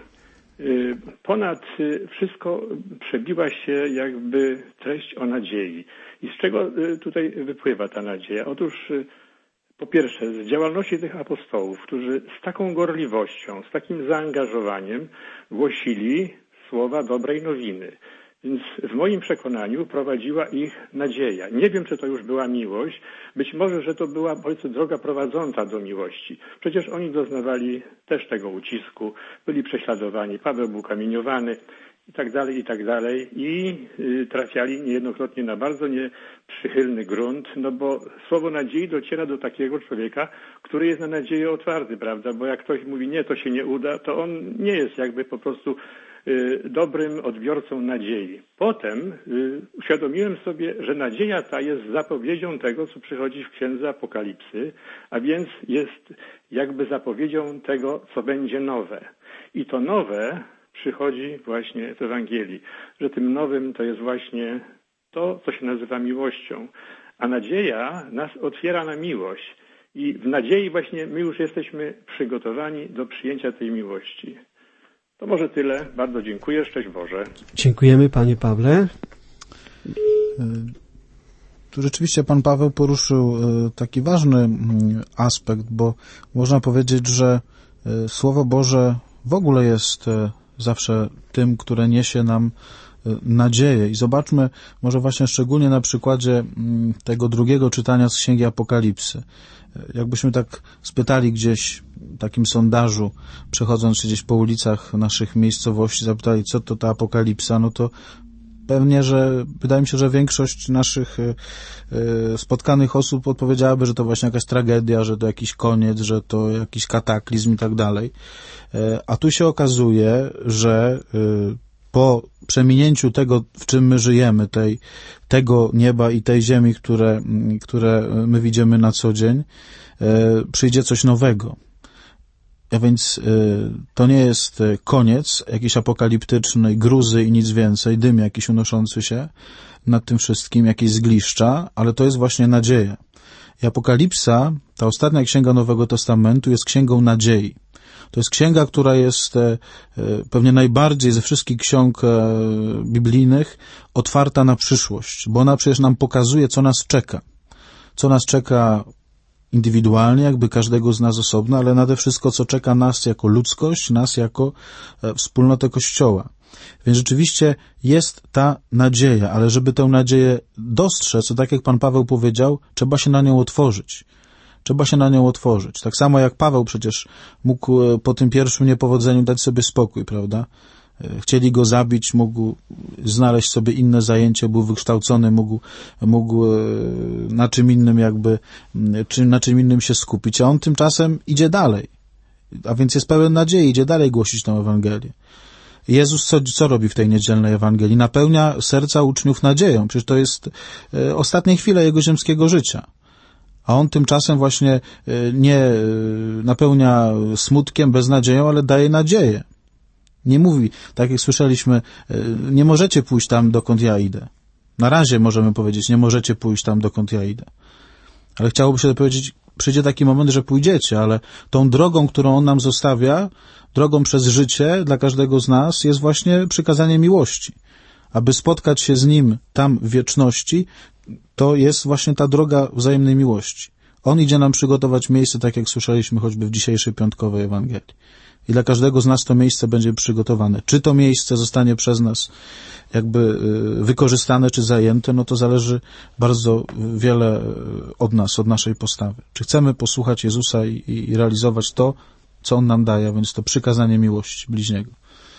Ponad wszystko przebiła się jakby treść o nadziei. I z czego tutaj wypływa ta nadzieja? Otóż po pierwsze, z działalności tych apostołów, którzy z taką gorliwością, z takim zaangażowaniem głosili słowa dobrej nowiny. Więc w moim przekonaniu prowadziła ich nadzieja. Nie wiem, czy to już była miłość. Być może, że to była, powiedzmy, droga prowadząca do miłości. Przecież oni doznawali też tego ucisku, byli prześladowani, Paweł był kamieniowany i tak dalej. I trafiali niejednokrotnie na bardzo nieprzychylny grunt, no bo słowo nadziei dociera do takiego człowieka, który jest na nadzieję otwarty, prawda? Bo jak ktoś mówi, nie, to się nie uda, to on nie jest jakby po prostu dobrym odbiorcą nadziei. Potem uświadomiłem sobie, że nadzieja ta jest zapowiedzią tego, co przychodzi w Księdze Apokalipsy, a więc jest jakby zapowiedzią tego, co będzie nowe. I to nowe przychodzi właśnie w Ewangelii, że tym nowym to jest właśnie to, co się nazywa miłością. A nadzieja nas otwiera na miłość. I w nadziei właśnie my już jesteśmy przygotowani do przyjęcia tej miłości. To może tyle. Bardzo dziękuję. Szczęść Boże. Dziękujemy, Panie Pawle. Tu rzeczywiście Pan Paweł poruszył taki ważny aspekt, bo można powiedzieć, że Słowo Boże w ogóle jest zawsze tym, które niesie nam nadzieję. I zobaczmy może właśnie szczególnie na przykładzie tego drugiego czytania z Księgi Apokalipsy. Jakbyśmy tak spytali gdzieś w takim sondażu, przechodząc gdzieś po ulicach naszych miejscowości, zapytali, co to ta Apokalipsa, no to pewnie, że wydaje mi się, że większość naszych spotkanych osób odpowiedziałaby, że to właśnie jakaś tragedia, że to jakiś koniec, że to jakiś kataklizm i tak dalej. A tu się okazuje, że po przeminięciu tego, w czym my żyjemy, tego nieba i tej ziemi, które my widzimy na co dzień, przyjdzie coś nowego. A więc to nie jest koniec jakiś apokaliptyczny, gruzy i nic więcej, dym jakiś unoszący się nad tym wszystkim, jakieś zgliszcza, ale to jest właśnie nadzieja. I Apokalipsa, ta ostatnia księga Nowego Testamentu, jest księgą nadziei. To jest księga, która jest pewnie najbardziej ze wszystkich ksiąg biblijnych otwarta na przyszłość, bo ona przecież nam pokazuje, co nas czeka. Co nas czeka indywidualnie, jakby każdego z nas osobno, ale nade wszystko, co czeka nas jako ludzkość, nas jako wspólnotę Kościoła. Więc rzeczywiście jest ta nadzieja, ale żeby tę nadzieję dostrzec, to tak jak Pan Paweł powiedział, trzeba się na nią otworzyć. Trzeba się na nią otworzyć. Tak samo jak Paweł przecież mógł po tym pierwszym niepowodzeniu dać sobie spokój, prawda? Chcieli go zabić, mógł znaleźć sobie inne zajęcie, był wykształcony, mógł na czym innym na czym innym się skupić, a on tymczasem idzie dalej. A więc jest pełen nadziei, idzie dalej głosić tę Ewangelię. Jezus co robi w tej niedzielnej Ewangelii? Napełnia serca uczniów nadzieją. Przecież to jest ostatnie chwile jego ziemskiego życia. A on tymczasem właśnie nie napełnia smutkiem, beznadzieją, ale daje nadzieję. Nie mówi, tak jak słyszeliśmy, nie możecie pójść tam, dokąd ja idę. Na razie możemy powiedzieć, nie możecie pójść tam, dokąd ja idę. Ale chciałoby się powiedzieć, przyjdzie taki moment, że pójdziecie, ale tą drogą, którą on nam zostawia, drogą przez życie dla każdego z nas jest właśnie przykazanie miłości. Aby spotkać się z nim tam w wieczności, to jest właśnie ta droga wzajemnej miłości. On idzie nam przygotować miejsce, tak jak słyszeliśmy choćby w dzisiejszej piątkowej Ewangelii. I dla każdego z nas to miejsce będzie przygotowane. Czy to miejsce zostanie przez nas jakby wykorzystane, czy zajęte, no to zależy bardzo wiele od nas, od naszej postawy. Czy chcemy posłuchać Jezusa i realizować to, co On nam daje, a więc to przykazanie miłości bliźniego.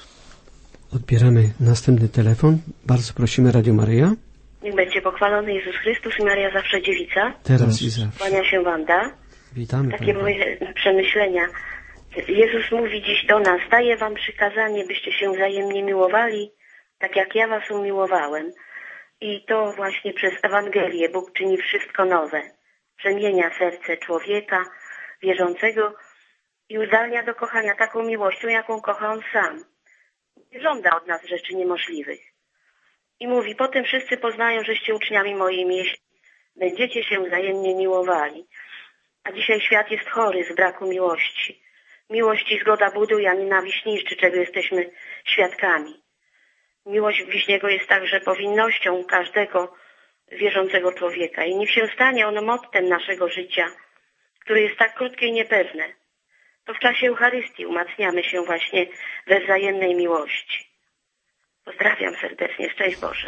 Odbieramy następny telefon. Bardzo prosimy, Radio Maryja. Niech będzie pochwalony Jezus Chrystus i Maria zawsze dziewica. Teraz i zawsze. Kłania się Wanda. Witamy. Takie moje przemyślenia. Jezus mówi dziś do nas: daję wam przykazanie, byście się wzajemnie miłowali, tak jak ja was umiłowałem. I to właśnie przez Ewangelię Bóg czyni wszystko nowe. Przemienia serce człowieka wierzącego i uzdalnia do kochania taką miłością, jaką kocha On sam. Nie żąda od nas rzeczy niemożliwych. I mówi: potem wszyscy poznają, żeście uczniami moimi, jeśli będziecie się wzajemnie miłowali. A dzisiaj świat jest chory z braku miłości. Miłość i zgoda buduje, a nienawiść niszczy, czego jesteśmy świadkami. Miłość bliźniego jest także powinnością każdego wierzącego człowieka. I niech się stanie ono mottem naszego życia, które jest tak krótkie i niepewne. To w czasie Eucharystii umacniamy się właśnie we wzajemnej miłości. Pozdrawiam serdecznie. Szczęść Boże.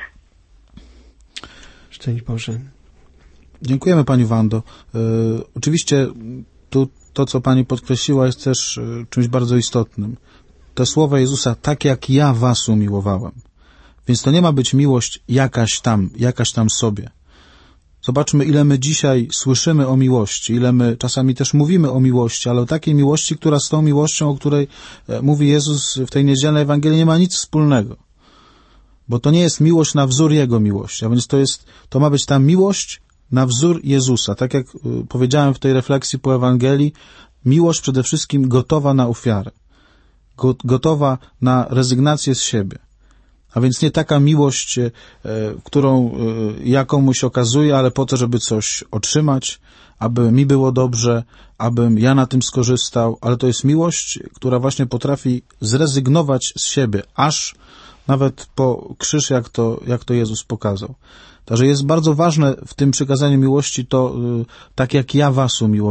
Szczęść Boże. Dziękujemy Pani Wando. Oczywiście to, co Pani podkreśliła, jest też czymś bardzo istotnym. Te słowa Jezusa, tak jak ja was umiłowałem. Więc to nie ma być miłość jakaś tam sobie. Zobaczmy, ile my dzisiaj słyszymy o miłości, ile my czasami też mówimy o miłości, ale o takiej miłości, która z tą miłością, o której mówi Jezus w tej niedzielnej Ewangelii, nie ma nic wspólnego. Bo to nie jest miłość na wzór Jego miłości, a więc to ma być ta miłość na wzór Jezusa. Tak jak powiedziałem w tej refleksji po Ewangelii, miłość przede wszystkim gotowa na ofiarę, gotowa na rezygnację z siebie. A więc nie taka miłość, którą ja komuś okazuję, ale po to, żeby coś otrzymać, aby mi było dobrze, abym ja na tym skorzystał, ale to jest miłość, która właśnie potrafi zrezygnować z siebie, aż nawet po krzyż, jak to Jezus pokazał. Także jest bardzo ważne w tym przykazaniu miłości to, tak jak ja was umiłowałem.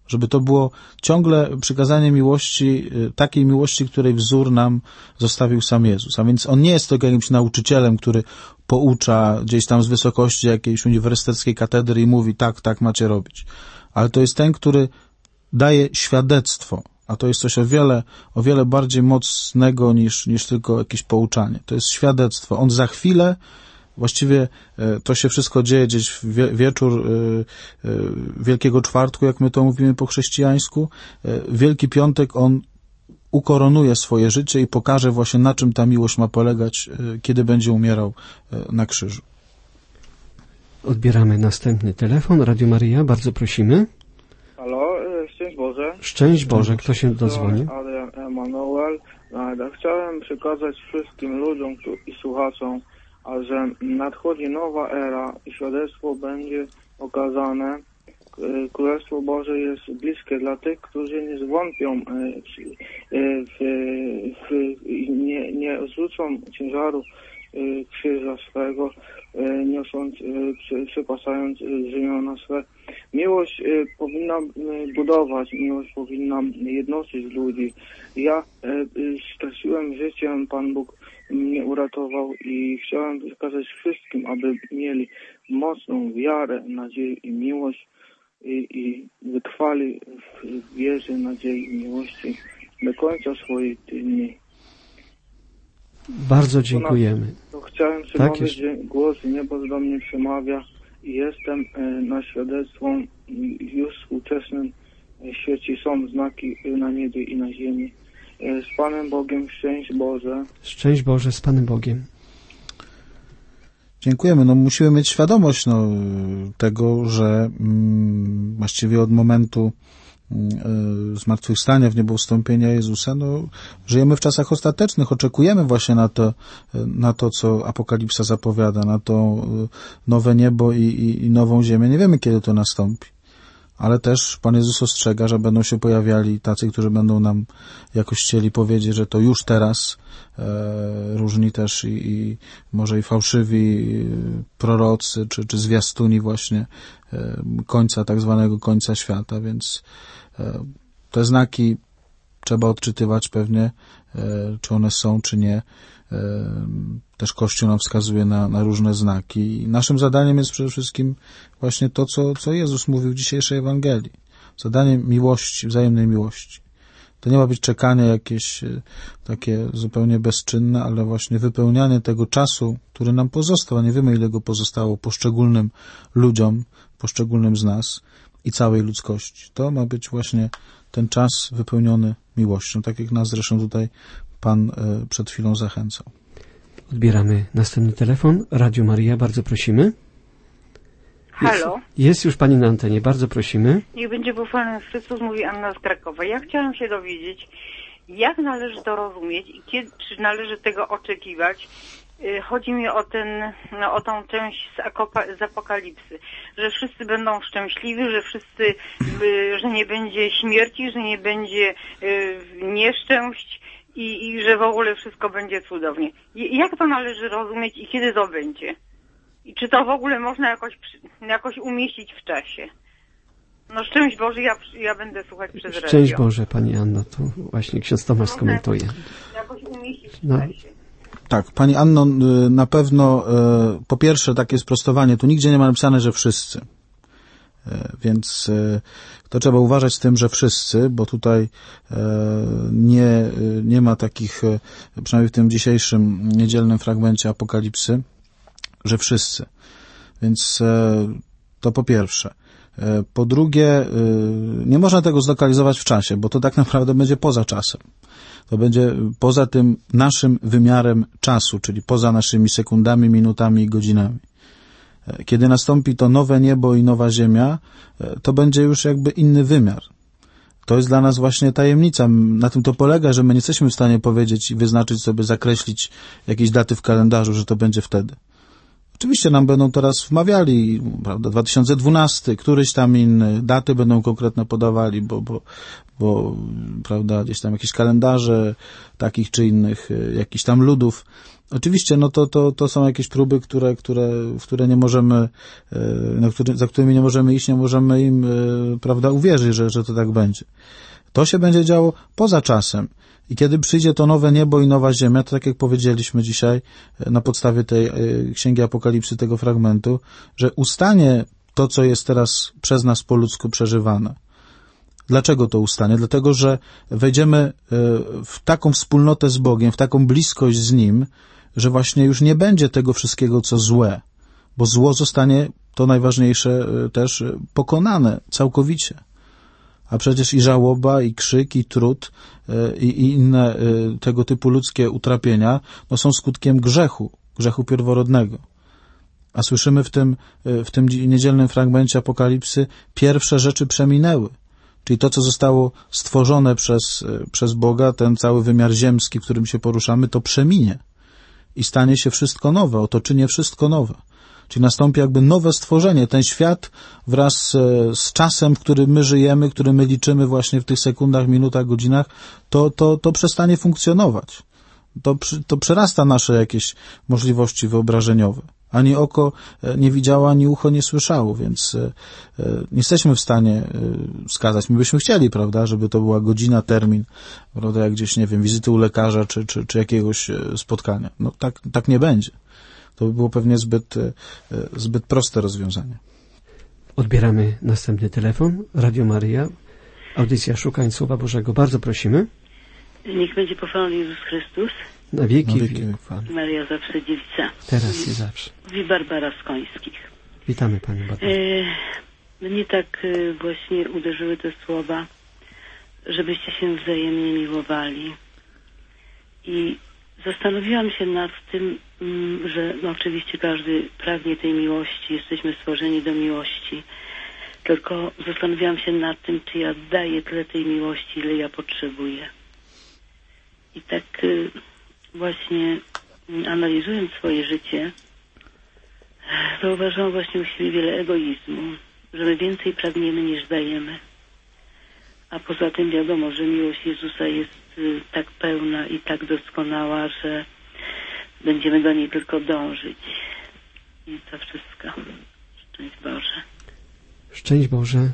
Żeby to było ciągle przykazanie miłości, takiej miłości, której wzór nam zostawił sam Jezus. A więc On nie jest tylko jakimś nauczycielem, który poucza gdzieś tam z wysokości jakiejś uniwersyteckiej katedry i mówi tak macie robić. Ale to jest ten, który daje świadectwo, a to jest coś o wiele bardziej mocnego niż tylko jakieś pouczanie. To jest świadectwo. On za chwilę, właściwie to się wszystko dzieje gdzieś w wieczór Wielkiego Czwartku, jak my to mówimy po chrześcijańsku. Wielki Piątek On ukoronuje swoje życie i pokaże właśnie, na czym ta miłość ma polegać, kiedy będzie umierał na krzyżu. Odbieramy następny telefon. Radio Maryja, bardzo prosimy. Halo, szczęść Boże. Szczęść Boże, kto się dozwoni? Adrian Emanuel. Chciałem przekazać wszystkim ludziom i słuchaczom, że nadchodzi nowa era i świadectwo będzie okazane. Królestwo Boże jest bliskie dla tych, którzy nie zwątpią, nie zrzucą ciężaru krzyża swego, niosąc, przepasając żymiona swe. Miłość powinna budować, miłość powinna jednoczyć ludzi. Ja straciłem życie, Pan Bóg mnie uratował i chciałem przekazać wszystkim, aby mieli mocną wiarę, nadzieję i miłość i wytrwali w wierze, nadziei i miłości do końca swoich dni. Bardzo dziękujemy. To chciałem przemawiać, że głos nieba do mnie przemawia i jestem na świadectwo już współczesnym świecie. Są znaki na niebie i na ziemi. Z Panem Bogiem, szczęść Boże. Szczęść Boże, z Panem Bogiem. Dziękujemy. Musimy mieć świadomość tego, że właściwie od momentu zmartwychwstania, w nieboustąpienia Jezusa, żyjemy w czasach ostatecznych, oczekujemy właśnie na to, co Apokalipsa zapowiada, na to nowe niebo i nową ziemię. Nie wiemy, kiedy to nastąpi. Ale też Pan Jezus ostrzega, że będą się pojawiali tacy, którzy będą nam jakoś chcieli powiedzieć, że to już teraz, różni też i może i fałszywi prorocy, czy zwiastuni właśnie końca, tak zwanego końca świata, więc te znaki trzeba odczytywać pewnie, czy one są, czy nie. Też Kościół nam wskazuje na różne znaki. I naszym zadaniem jest przede wszystkim właśnie to, co Jezus mówił w dzisiejszej Ewangelii. Zadanie miłości, wzajemnej miłości. To nie ma być czekanie jakieś takie zupełnie bezczynne, ale właśnie wypełnianie tego czasu, który nam pozostał, a nie wiemy, ile go pozostało poszczególnym ludziom, poszczególnym z nas i całej ludzkości. To ma być właśnie ten czas wypełniony miłością, tak jak nas zresztą tutaj Pan przed chwilą zachęcał. Odbieramy następny telefon. Radio Maryja, bardzo prosimy. Halo? Jest już Pani na antenie, bardzo prosimy. Niech będzie pochwalony Chrystus, mówi Anna z Krakowa. Ja chciałam się dowiedzieć, jak należy to rozumieć i kiedy, czy należy tego oczekiwać. Chodzi mi o tą część z Apokalipsy, że wszyscy będą szczęśliwi, że nie będzie śmierci, że nie będzie nieszczęść i że w ogóle wszystko będzie cudownie. Jak to należy rozumieć i kiedy to będzie? I czy to w ogóle można jakoś umieścić w czasie? Szczęść Boże, ja będę słuchać przez radio. Szczęść Boże, Pani Anno, to właśnie ksiądz Tomasz skomentuje. Jakoś umieścić w czasie. Tak, Pani Anno, na pewno po pierwsze takie sprostowanie, tu nigdzie nie ma napisane, że wszyscy. Więc to trzeba uważać z tym, że wszyscy, bo tutaj nie ma takich, przynajmniej w tym dzisiejszym niedzielnym fragmencie Apokalipsy, że wszyscy. Więc to po pierwsze. Po drugie, nie można tego zlokalizować w czasie, bo to tak naprawdę będzie poza czasem. To będzie poza tym naszym wymiarem czasu, czyli poza naszymi sekundami, minutami i godzinami. Kiedy nastąpi to nowe niebo i nowa ziemia, to będzie już jakby inny wymiar. To jest dla nas właśnie tajemnica. Na tym to polega, że my nie jesteśmy w stanie powiedzieć i wyznaczyć sobie, zakreślić jakieś daty w kalendarzu, że to będzie wtedy. Oczywiście nam będą teraz wmawiali, prawda, 2012, któryś tam inny, daty będą konkretne podawali, bo prawda, gdzieś tam jakieś kalendarze takich czy innych, jakichś tam ludów. Oczywiście, no to są jakieś próby, w które nie możemy, za którymi nie możemy iść, nie możemy im, prawda, uwierzyć, że to tak będzie. To się będzie działo poza czasem. I kiedy przyjdzie to nowe niebo i nowa ziemia, to tak jak powiedzieliśmy dzisiaj na podstawie tej Księgi Apokalipsy, tego fragmentu, że ustanie to, co jest teraz przez nas po ludzku przeżywane. Dlaczego to ustanie? Dlatego, że wejdziemy w taką wspólnotę z Bogiem, w taką bliskość z Nim, że właśnie już nie będzie tego wszystkiego, co złe, bo zło zostanie, to najważniejsze też, pokonane całkowicie. A przecież i żałoba, i krzyk, i trud, i inne tego typu ludzkie utrapienia, no są skutkiem grzechu pierworodnego. A słyszymy w tym niedzielnym fragmencie Apokalipsy, pierwsze rzeczy przeminęły. Czyli to, co zostało stworzone przez Boga, ten cały wymiar ziemski, w którym się poruszamy, to przeminie. I stanie się wszystko nowe, otoczynie wszystko nowe. Czyli nastąpi jakby nowe stworzenie. Ten świat wraz z czasem, w którym my żyjemy, który my liczymy właśnie w tych sekundach, minutach, godzinach, to przestanie funkcjonować. To przerasta nasze jakieś możliwości wyobrażeniowe. Ani oko nie widziało, ani ucho nie słyszało, więc nie jesteśmy w stanie wskazać. My byśmy chcieli, prawda, żeby to była godzina, termin, prawda, jak gdzieś, nie wiem, wizyty u lekarza, czy jakiegoś spotkania. No tak nie będzie. To by było pewnie zbyt proste rozwiązanie. Odbieramy następny telefon. Radio Maryja, audycja Szukań Słowa Bożego. Bardzo prosimy. Niech będzie pochwalony Jezus Chrystus. Na wieki wieków. Maryja zawsze dziewica. Teraz i zawsze. Mówi Barbara z Końskich. Witamy Panią Barbarę. Mnie tak właśnie uderzyły te słowa, żebyście się wzajemnie miłowali. I zastanowiłam się nad tym, że no oczywiście każdy pragnie tej miłości, jesteśmy stworzeni do miłości. Tylko zastanawiałam się nad tym, czy ja daję tyle tej miłości, ile ja potrzebuję. I tak właśnie analizując swoje życie, zauważyłam właśnie u siebie wiele egoizmu, że my więcej pragniemy niż dajemy. A poza tym wiadomo, że miłość Jezusa jest tak pełna i tak doskonała, że będziemy do niej tylko dążyć. I to wszystko. Szczęść Boże. Szczęść Boże.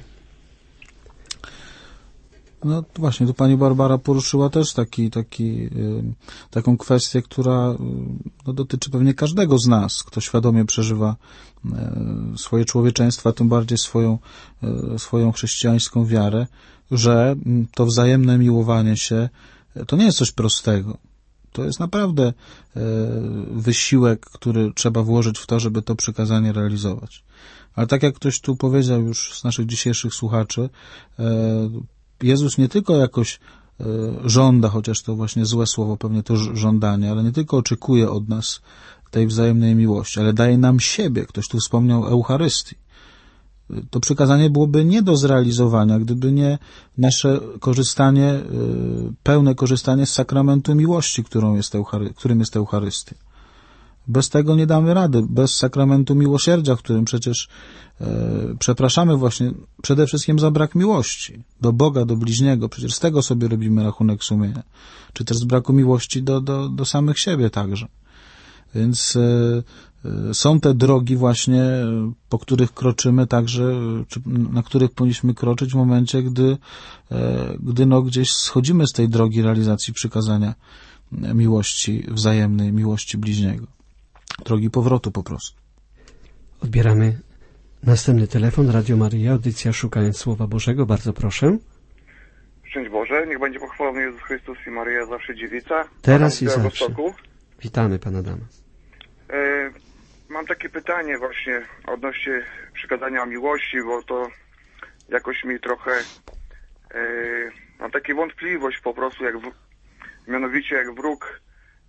No właśnie, tu pani Barbara poruszyła też taką kwestię, która no, dotyczy pewnie każdego z nas, kto świadomie przeżywa swoje człowieczeństwo, a tym bardziej swoją chrześcijańską wiarę, że to wzajemne miłowanie się to nie jest coś prostego. To jest naprawdę wysiłek, który trzeba włożyć w to, żeby to przykazanie realizować. Ale tak jak ktoś tu powiedział już z naszych dzisiejszych słuchaczy, Jezus nie tylko jakoś żąda, chociaż to właśnie złe słowo, pewnie to żądanie, ale nie tylko oczekuje od nas tej wzajemnej miłości, ale daje nam siebie. Ktoś tu wspomniał Eucharystii. To przykazanie byłoby nie do zrealizowania, gdyby nie nasze korzystanie, pełne korzystanie z sakramentu miłości, którym jest Eucharystia. Bez tego nie damy rady, bez sakramentu miłosierdzia, w którym przecież przepraszamy właśnie przede wszystkim za brak miłości do Boga, do bliźniego. Przecież z tego sobie robimy rachunek sumienia. Czy też z braku miłości do samych siebie także. Więc są te drogi właśnie, po których kroczymy także, czy na których powinniśmy kroczyć w momencie, gdy no gdzieś schodzimy z tej drogi realizacji przykazania miłości wzajemnej, miłości bliźniego. Drogi powrotu po prostu. Odbieramy następny telefon. Radio Maryja, audycja Szukając Słowa Bożego. Bardzo proszę. Szczęść Boże, niech będzie pochwalony Jezus Chrystus i Maryja zawsze dziewica. Teraz i zawsze. Witamy Pana Adama. Mam takie pytanie właśnie odnośnie przykazania miłości, bo to jakoś mi trochę mam takie wątpliwość po prostu, mianowicie jak wróg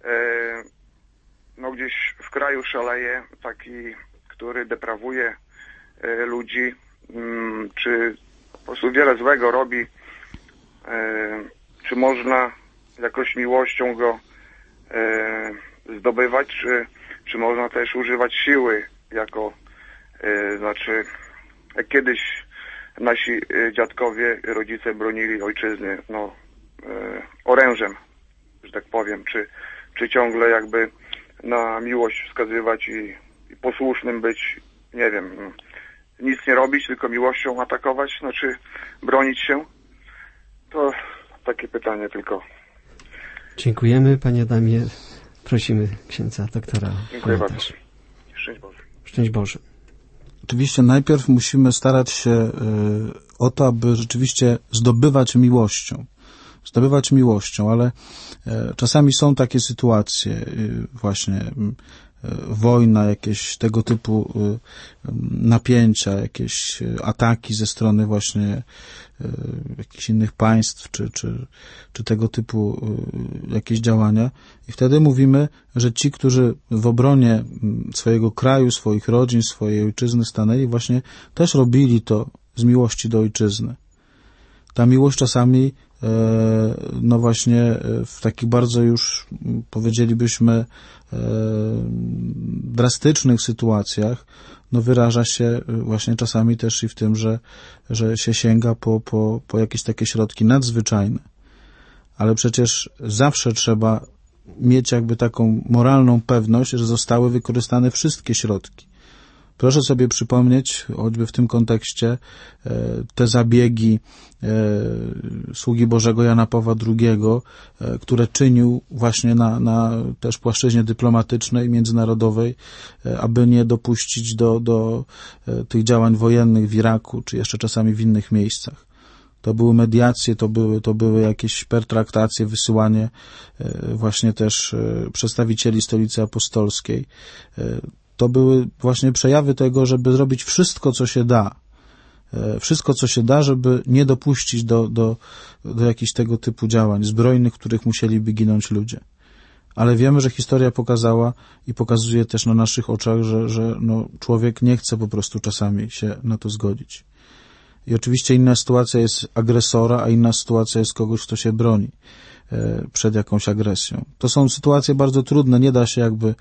no gdzieś w kraju szaleje, taki, który deprawuje ludzi, czy po prostu wiele złego robi, czy można jakoś miłością go zdobywać, czy można też używać siły jako, znaczy, jak kiedyś nasi dziadkowie, rodzice bronili ojczyzny, no, orężem, że tak powiem, czy ciągle jakby na miłość wskazywać i posłusznym być, nie wiem, nic nie robić, tylko miłością atakować, znaczy bronić się. To takie pytanie tylko. Dziękujemy, panie Adamie. Prosimy księdza doktora. Dziękuję bardzo. Szczęść Boże. Szczęść Boże. Oczywiście najpierw musimy starać się o to, aby rzeczywiście zdobywać miłością, ale czasami są takie sytuacje, właśnie wojna, jakieś tego typu napięcia, jakieś ataki ze strony właśnie jakichś innych państw, czy tego typu jakieś działania. I wtedy mówimy, że ci, którzy w obronie swojego kraju, swoich rodzin, swojej ojczyzny stanęli, właśnie też robili to z miłości do ojczyzny. Ta miłość czasami no właśnie w takich bardzo już, powiedzielibyśmy, drastycznych sytuacjach, no wyraża się właśnie czasami też i w tym, że się sięga po jakieś takie środki nadzwyczajne. Ale przecież zawsze trzeba mieć jakby taką moralną pewność, że zostały wykorzystane wszystkie środki. Proszę sobie przypomnieć, choćby w tym kontekście, te zabiegi sługi Bożego Jana Pawła II, które czynił właśnie na też płaszczyźnie dyplomatycznej i międzynarodowej, aby nie dopuścić do tych działań wojennych w Iraku, czy jeszcze czasami w innych miejscach. To były mediacje, to były jakieś pertraktacje, wysyłanie właśnie też przedstawicieli Stolicy Apostolskiej. To były właśnie przejawy tego, żeby zrobić wszystko, co się da. Wszystko, co się da, żeby nie dopuścić do jakichś tego typu działań zbrojnych, w których musieliby ginąć ludzie. Ale wiemy, że historia pokazała i pokazuje też na naszych oczach, że no, człowiek nie chce po prostu czasami się na to zgodzić. I oczywiście inna sytuacja jest agresora, a inna sytuacja jest kogoś, kto się broni przed jakąś agresją. To są sytuacje bardzo trudne, nie da się jakby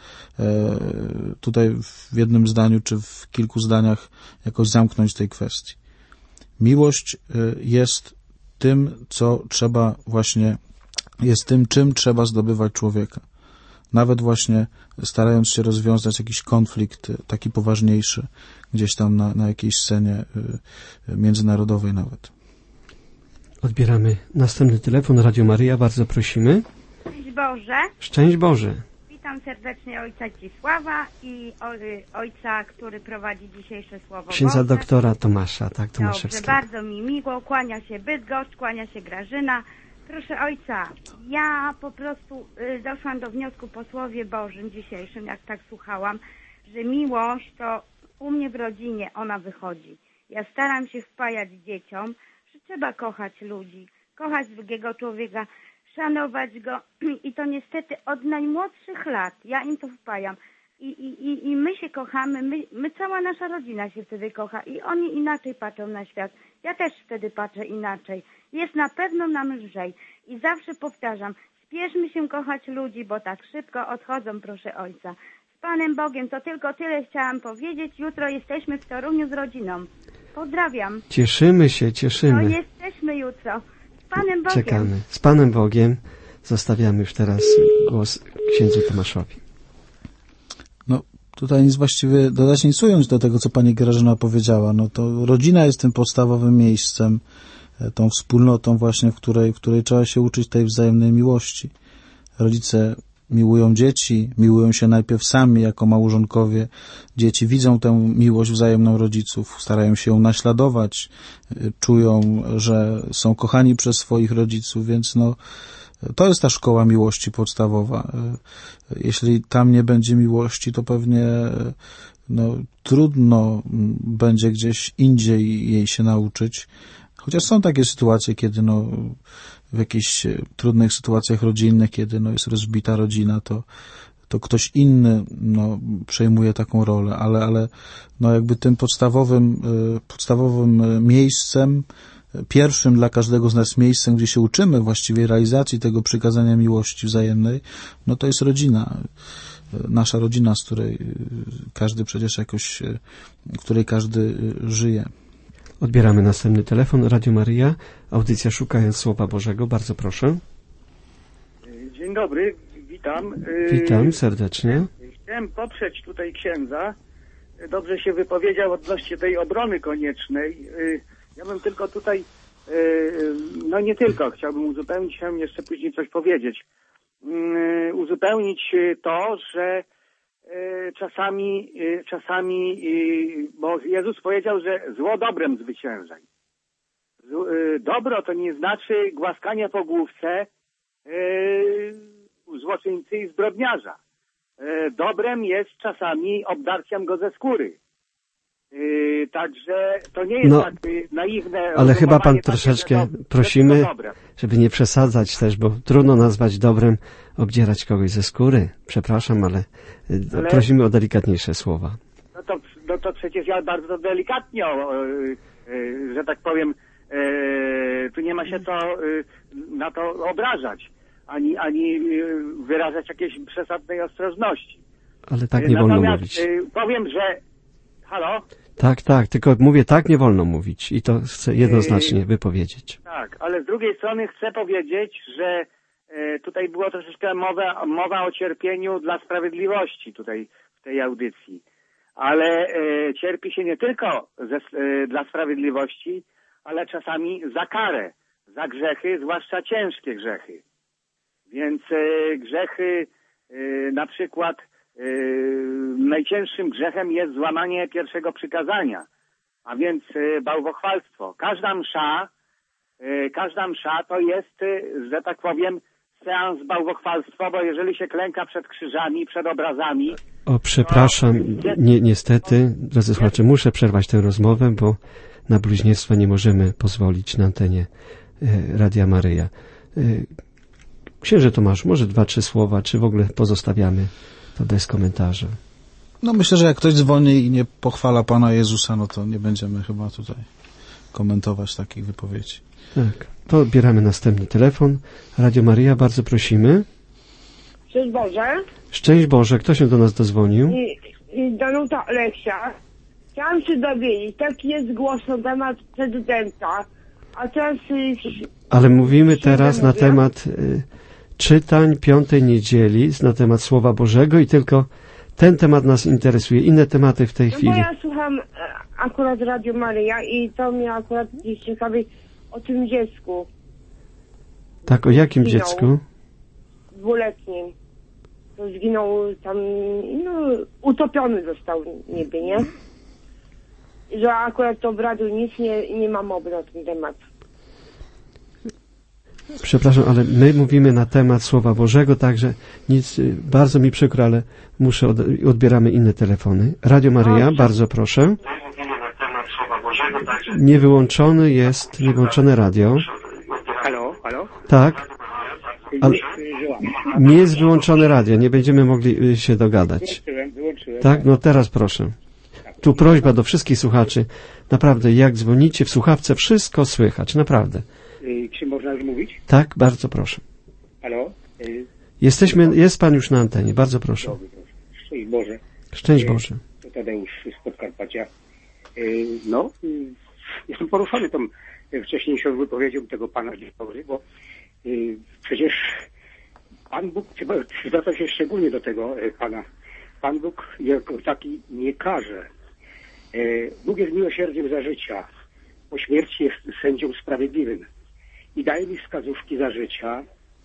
tutaj w jednym zdaniu czy w kilku zdaniach jakoś zamknąć tej kwestii. Miłość jest tym, co trzeba właśnie, jest tym, czym trzeba zdobywać człowieka. Nawet właśnie starając się rozwiązać jakiś konflikt taki poważniejszy, gdzieś tam na jakiejś scenie międzynarodowej nawet. Odbieramy następny telefon. Radio Maryja, bardzo prosimy. Szczęść Boże. Szczęść Boże. Witam serdecznie ojca Zdzisława i ojca, który prowadzi dzisiejsze Słowo Księdza Boże. doktora Tomasza, tak, Tomaszewskiego. Dobrze, bardzo mi miło. Kłania się Bydgoszcz, kłania się Grażyna. Proszę ojca, ja po prostu doszłam do wniosku po Słowie Bożym dzisiejszym, jak tak słuchałam, że miłość to u mnie w rodzinie ona wychodzi. Ja staram się wpajać dzieciom, że trzeba kochać ludzi, kochać drugiego człowieka, szanować go i to niestety od najmłodszych lat. Ja im to wpajam. I my się kochamy, my cała nasza rodzina się wtedy kocha i oni inaczej patrzą na świat. Ja też wtedy patrzę inaczej. Jest na pewno nam lżej. I zawsze powtarzam, spieszmy się kochać ludzi, bo tak szybko odchodzą, proszę ojca. Z Panem Bogiem to tylko tyle chciałam powiedzieć. Jutro jesteśmy w Toruniu z rodziną. Pozdrawiam. Cieszymy się. No jesteśmy jutro. Z Panem Bogiem. Czekamy. Z Panem Bogiem. Zostawiamy już teraz głos księdzu Tomaszowi. No, tutaj nic właściwie dodać, nic ująć do tego, co pani Grażyna powiedziała. No to rodzina jest tym podstawowym miejscem, tą wspólnotą właśnie, w której trzeba się uczyć tej wzajemnej miłości. Rodzice miłują dzieci, miłują się najpierw sami jako małżonkowie. Dzieci widzą tę miłość wzajemną rodziców, starają się ją naśladować, czują, że są kochani przez swoich rodziców, więc no to jest ta szkoła miłości podstawowa. Jeśli tam nie będzie miłości, to pewnie no, trudno będzie gdzieś indziej jej się nauczyć. Chociaż są takie sytuacje, kiedy no, w jakichś trudnych sytuacjach rodzinnych, kiedy no, jest rozbita rodzina, to ktoś inny no, przejmuje taką rolę, ale no, jakby tym podstawowym miejscem, pierwszym dla każdego z nas miejscem, gdzie się uczymy właściwie realizacji tego przykazania miłości wzajemnej, no to jest rodzina. nasza rodzina, z której każdy przecież jakoś, w której każdy żyje. Odbieramy następny telefon. Radio Maryja, audycja Szukając Słowa Bożego. Bardzo proszę. Dzień dobry, witam. Witam serdecznie. Chciałem poprzeć tutaj księdza. Dobrze się wypowiedział odnośnie tej obrony koniecznej. Ja bym tylko tutaj, no nie tylko, chciałbym uzupełnić, chciałem jeszcze później coś powiedzieć. Uzupełnić to, że czasami, bo Jezus powiedział, że zło dobrem zwyciężaj. Dobro to nie znaczy głaskanie po główce złoczyńcy i zbrodniarza. Dobrem jest czasami obdarciem go ze skóry. Także to nie jest tak naiwne. Ale chyba pan troszeczkę prosimy, żeby nie przesadzać też, bo trudno nazwać dobrem obdzierać kogoś ze skóry. Przepraszam, ale prosimy o delikatniejsze słowa. No to przecież ja bardzo delikatnie, że tak powiem, tu nie ma się co na to obrażać, ani wyrażać jakiejś przesadnej ostrożności. Ale tak nie wolno mówić. Powiem, że... Halo? Tak, tylko mówię, tak nie wolno mówić i to chcę jednoznacznie wypowiedzieć. Tak, ale z drugiej strony chcę powiedzieć, że tutaj było troszeczkę mowa o cierpieniu dla sprawiedliwości tutaj w tej audycji, ale cierpi się nie tylko dla sprawiedliwości, ale czasami za karę, za grzechy, zwłaszcza ciężkie grzechy. Więc grzechy na przykład najcięższym grzechem jest złamanie pierwszego przykazania, a więc bałwochwalstwo. Każda msza to jest, że tak powiem, seans bałwochwalstwa, bo jeżeli się klęka przed krzyżami, przed obrazami... Przepraszam, niestety, drodzy słuchacze, muszę przerwać tę rozmowę, bo na bluźnierstwo nie możemy pozwolić na antenie Radia Maryja. Księże Tomasz, może 2-3 słowa, czy w ogóle pozostawiamy to bez komentarza? No myślę, że jak ktoś dzwoni i nie pochwala Pana Jezusa, no to nie będziemy chyba tutaj komentować takich wypowiedzi. Tak, to odbieramy następny telefon. Radio Maryja, bardzo prosimy. Szczęść Boże. Szczęść Boże, kto się do nas dozwonił? Danuta Aleksia. Chciałam się dowiedzieć, taki jest głos na temat prezydenta, a teraz... Ale mówimy teraz na temat czytań Piątej Niedzieli, na temat Słowa Bożego i tylko ten temat nas interesuje. Inne tematy w tej chwili. Bo ja słucham akurat Radio Maryja i to mnie akurat gdzieś ciekawi o tym dziecku. Tak, o jakim dziecku? 2-letnim. To zginął tam, utopiony został niby, nie? Że akurat to w radiu nic nie ma mowy na ten temat. Przepraszam, ale my mówimy na temat Słowa Bożego, także nic, bardzo mi przykro, ale odbieramy inne telefony. Radio Maryja, bardzo proszę. Niewyłączone radio. Halo? Tak. Ale nie jest wyłączone radio, nie będziemy mogli się dogadać. Wyłączyłem. Tak, no teraz proszę. Tu prośba do wszystkich słuchaczy. Naprawdę, jak dzwonicie w słuchawce, wszystko słychać, naprawdę. Czy można już mówić? Tak, bardzo proszę. Halo? Jest pan już na antenie, bardzo proszę. Dobry, proszę. Szczęść Boże. Szczęść Boże. To Tadeusz z Podkarpacia. Jestem poruszony tą wcześniejszą wypowiedzią tego pana Dziękowy, bo przecież Pan Bóg, trzeba zwracać się szczególnie do tego pana. Pan Bóg jako taki nie karze. Bóg jest miłosierdziem za życia. Po śmierci jest sędzią sprawiedliwym. I daje mi wskazówki za życia,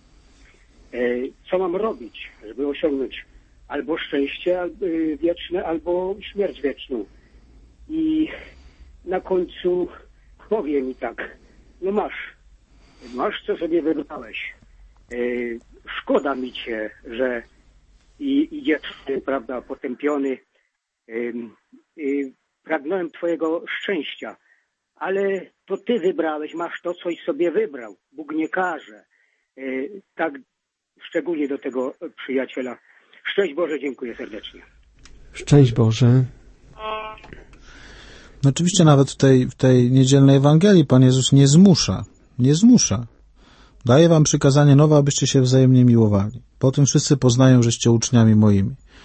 co mam robić, żeby osiągnąć albo szczęście wieczne, albo śmierć wieczną. I na końcu powie mi tak, masz co sobie wybrałeś. Szkoda mi cię, że idziesz, prawda, potępiony. Pragnąłem twojego szczęścia, ale to ty wybrałeś, masz to, coś sobie wybrał. Bóg nie karze. Tak szczególnie do tego przyjaciela. Szczęść Boże, dziękuję serdecznie. Szczęść Boże. No oczywiście nawet w tej niedzielnej Ewangelii Pan Jezus nie zmusza. Daję wam przykazanie nowe, abyście się wzajemnie miłowali. Po tym wszyscy poznają, żeście uczniami moimi.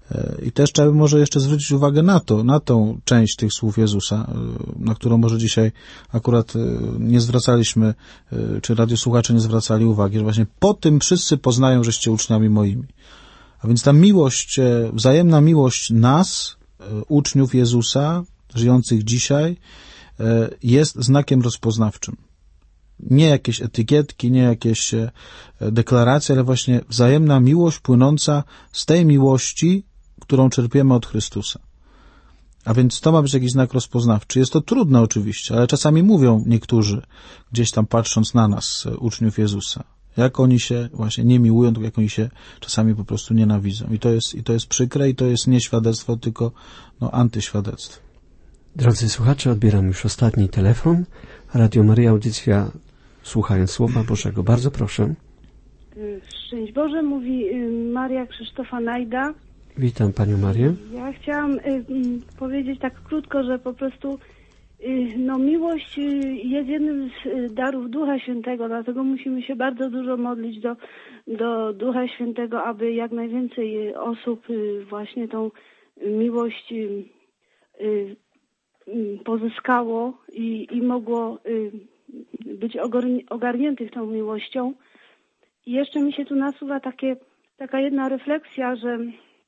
I też trzeba by może jeszcze zwrócić uwagę na tą część tych słów Jezusa, na którą może dzisiaj akurat nie zwracaliśmy, czy radiosłuchacze nie zwracali uwagi, że właśnie po tym wszyscy poznają, żeście uczniami moimi. A więc ta miłość, wzajemna miłość nas, uczniów Jezusa, żyjących dzisiaj, jest znakiem rozpoznawczym. Nie jakieś etykietki, nie jakieś deklaracje, ale właśnie wzajemna miłość płynąca z tej miłości, którą czerpiemy od Chrystusa. A więc to ma być jakiś znak rozpoznawczy. Jest to trudne oczywiście, ale czasami mówią niektórzy, gdzieś tam patrząc na nas, uczniów Jezusa, jak oni się właśnie nie miłują, to jak oni się czasami po prostu nienawidzą. I to jest przykre i to jest nie świadectwo, tylko antyświadectwo. Drodzy słuchacze, odbieram już ostatni telefon. Radio Maryja, audycja Słuchając Słowa Bożego. Bardzo proszę. Szczęść Boże, mówi Maria Krzysztofa Najda. Witam Panią Marię. Ja chciałam powiedzieć tak krótko, że po prostu miłość jest jednym z darów Ducha Świętego, dlatego musimy się bardzo dużo modlić do Ducha Świętego, aby jak najwięcej osób właśnie tą miłość pozyskało i mogło być ogarniętych tą miłością. I jeszcze mi się tu nasuwa taka jedna refleksja, że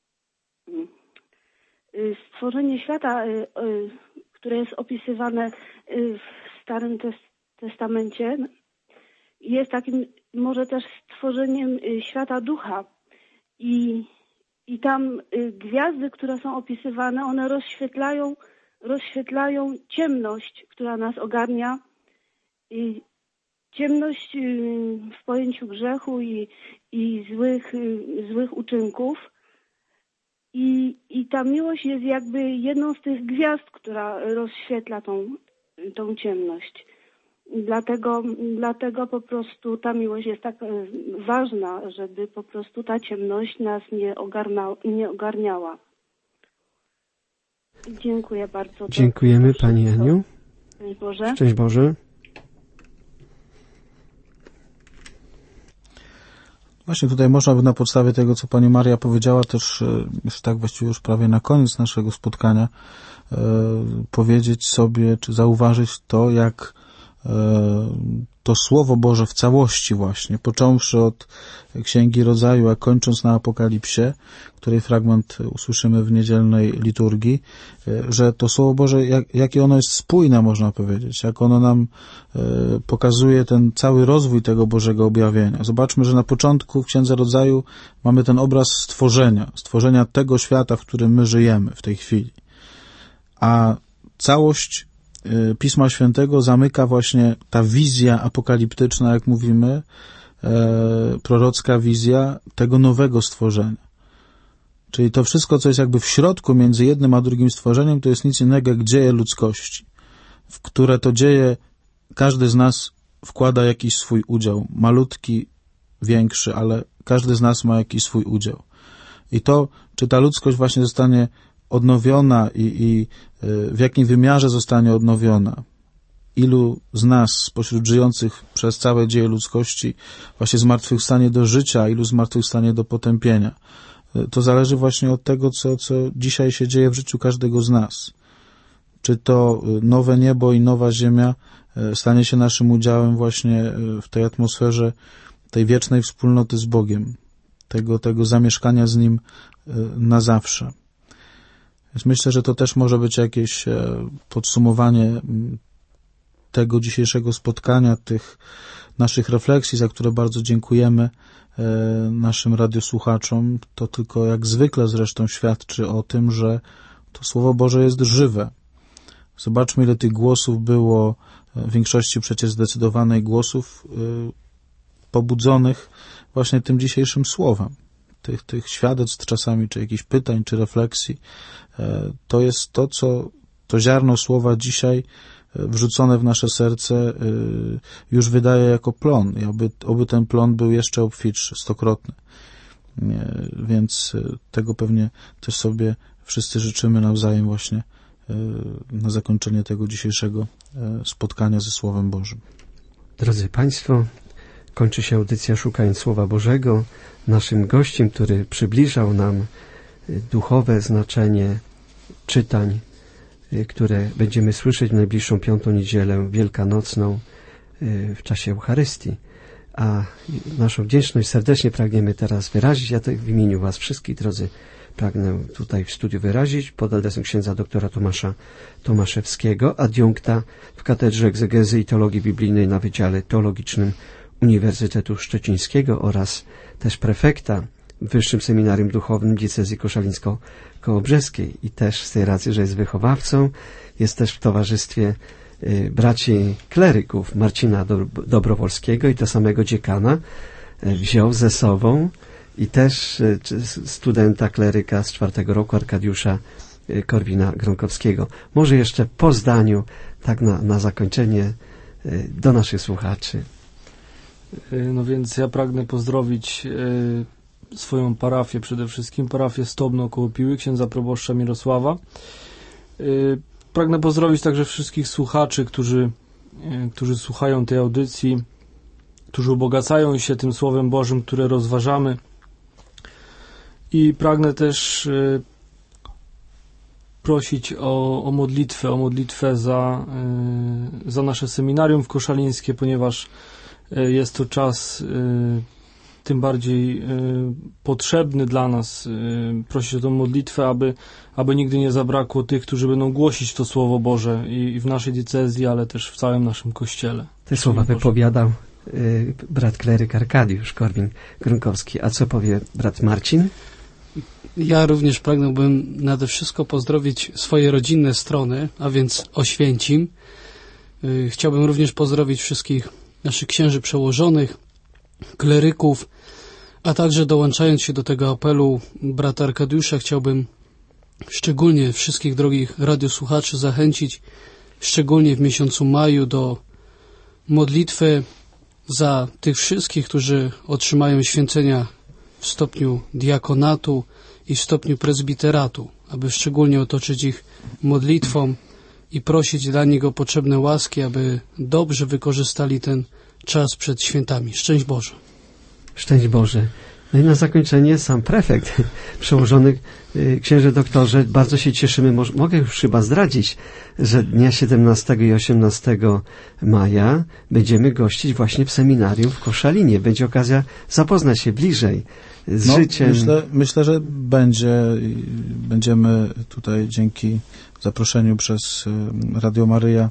stworzenie świata, które jest opisywane w Starym Testamencie, jest takim może też stworzeniem świata ducha. I tam gwiazdy, które są opisywane, one rozświetlają ciemność, która nas ogarnia. I ciemność w pojęciu grzechu i złych uczynków. I ta miłość jest jakby jedną z tych gwiazd, która rozświetla tą ciemność. Dlatego po prostu ta miłość jest tak ważna, żeby po prostu ta ciemność nas nie ogarniała. Dziękuję bardzo. Dziękujemy Pani Aniu. Szczęść Boże. Szczęść Boże. Właśnie tutaj można by na podstawie tego, co Pani Maria powiedziała, też już tak właściwie już prawie na koniec naszego spotkania powiedzieć sobie, czy zauważyć to, jak to Słowo Boże w całości właśnie, począwszy od Księgi Rodzaju, a kończąc na Apokalipsie, której fragment usłyszymy w niedzielnej liturgii, że to Słowo Boże, jakie ono jest spójne, można powiedzieć, jak ono nam pokazuje ten cały rozwój tego Bożego objawienia. Zobaczmy, że na początku w Księdze Rodzaju mamy ten obraz stworzenia tego świata, w którym my żyjemy w tej chwili. A całość Pisma Świętego zamyka właśnie ta wizja apokaliptyczna, jak mówimy, prorocka wizja tego nowego stworzenia. Czyli to wszystko, co jest jakby w środku między jednym a drugim stworzeniem, to jest nic innego jak dzieje ludzkości, w które to dzieje każdy z nas wkłada jakiś swój udział, malutki, większy, ale każdy z nas ma jakiś swój udział. I to, czy ta ludzkość właśnie zostanie odnowiona i w jakim wymiarze zostanie odnowiona, ilu z nas spośród żyjących przez całe dzieje ludzkości właśnie zmartwychwstanie do życia, ilu zmartwychwstanie do potępienia. To zależy właśnie od tego, co dzisiaj się dzieje w życiu każdego z nas. Czy to nowe niebo i nowa ziemia stanie się naszym udziałem właśnie w tej atmosferze tej wiecznej wspólnoty z Bogiem, tego zamieszkania z Nim na zawsze. Więc myślę, że to też może być jakieś podsumowanie tego dzisiejszego spotkania, tych naszych refleksji, za które bardzo dziękujemy naszym radiosłuchaczom. To tylko jak zwykle zresztą świadczy o tym, że to Słowo Boże jest żywe. Zobaczmy, ile tych głosów było, w większości przecież zdecydowanej głosów pobudzonych właśnie tym dzisiejszym słowem. Tych świadectw czasami, czy jakichś pytań, czy refleksji. To jest to ziarno słowa dzisiaj wrzucone w nasze serce już wydaje jako plon. I oby ten plon był jeszcze obfitszy, stokrotny. Więc tego pewnie też sobie wszyscy życzymy nawzajem właśnie na zakończenie tego dzisiejszego spotkania ze Słowem Bożym. Drodzy Państwo, kończy się audycja Szukając Słowa Bożego. Naszym gościem, który przybliżał nam duchowe znaczenie czytań, które będziemy słyszeć w najbliższą piątą niedzielę wielkanocną w czasie Eucharystii. A naszą wdzięczność serdecznie pragniemy teraz wyrazić. Ja to w imieniu Was wszystkich, drodzy, pragnę tutaj w studiu wyrazić pod adresem księdza doktora Tomasza Tomaszewskiego, adiunkta w Katedrze Egzegezy i Teologii Biblijnej na Wydziale Teologicznym Uniwersytetu Szczecińskiego oraz też prefekta w Wyższym Seminarium Duchownym Diecezji Koszalińsko-Kołobrzeskiej i też z tej racji, że jest wychowawcą, jest też w towarzystwie braci kleryków Marcina Dobrowolskiego i to samego dziekana wziął ze sobą i też studenta kleryka z 4. roku Arkadiusza Korwina-Gronkowskiego. Może jeszcze po zdaniu, tak na zakończenie, do naszych słuchaczy. No więc ja pragnę pozdrowić swoją parafię, przede wszystkim parafię Stobno koło Piły, księdza proboszcza Mirosława. Pragnę pozdrowić także wszystkich słuchaczy, którzy słuchają tej audycji, którzy ubogacają się tym Słowem Bożym, które rozważamy. I pragnę też prosić o modlitwę za nasze seminarium w Koszalińskie, ponieważ jest to czas tym bardziej potrzebny dla nas. Prosić o tę modlitwę, aby nigdy nie zabrakło tych, którzy będą głosić to Słowo Boże i w naszej diecezji, ale też w całym naszym Kościele. Te słowa wypowiadał brat kleryk Arkadiusz Korwin-Gronkowski. A co powie brat Marcin? Ja również pragnąłbym nade wszystko pozdrowić swoje rodzinne strony, a więc Oświęcim. Chciałbym również pozdrowić wszystkich naszych księży przełożonych, kleryków, a także dołączając się do tego apelu brata Arkadiusza, chciałbym szczególnie wszystkich drogich radiosłuchaczy zachęcić, szczególnie w miesiącu maju, do modlitwy za tych wszystkich, którzy otrzymają święcenia w stopniu diakonatu i w stopniu prezbiteratu, aby szczególnie otoczyć ich modlitwą i prosić dla nich o potrzebne łaski, aby dobrze wykorzystali ten czas przed świętami. Szczęść Boże. Szczęść Boże. No i na zakończenie sam prefekt przełożony, księże doktorze, bardzo się cieszymy, mogę już chyba zdradzić, że dnia 17 i 18 maja będziemy gościć właśnie w seminarium w Koszalinie. Będzie okazja zapoznać się bliżej z życiem. Myślę, że będziemy tutaj dzięki zaproszeniu przez Radio Maryja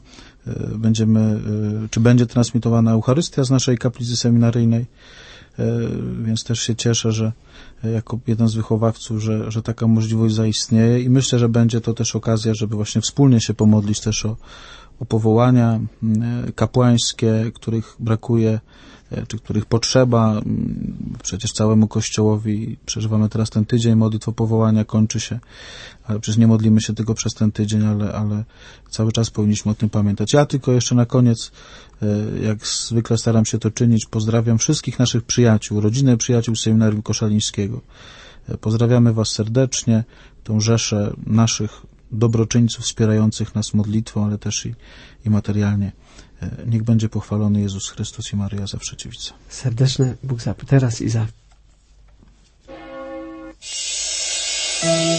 będzie transmitowana Eucharystia z naszej kaplicy seminaryjnej, więc też się cieszę, że jako jeden z wychowawców, że taka możliwość zaistnieje i myślę, że będzie to też okazja, żeby właśnie wspólnie się pomodlić też o powołania kapłańskie, których brakuje, czy których potrzeba przecież całemu Kościołowi. Przeżywamy teraz ten tydzień modlitw o powołania, kończy się, ale przecież nie modlimy się tylko przez ten tydzień, ale cały czas powinniśmy o tym pamiętać. Ja tylko jeszcze na koniec, jak zwykle staram się to czynić, pozdrawiam wszystkich naszych przyjaciół, rodzinę przyjaciół Seminarium Koszalińskiego. Pozdrawiamy Was serdecznie, tą rzeszę naszych dobroczyńców wspierających nas modlitwą, ale też i materialnie. Niech będzie pochwalony Jezus Chrystus i Maryja Zawsze Dziewica. Serdeczne Bóg zapłać teraz i za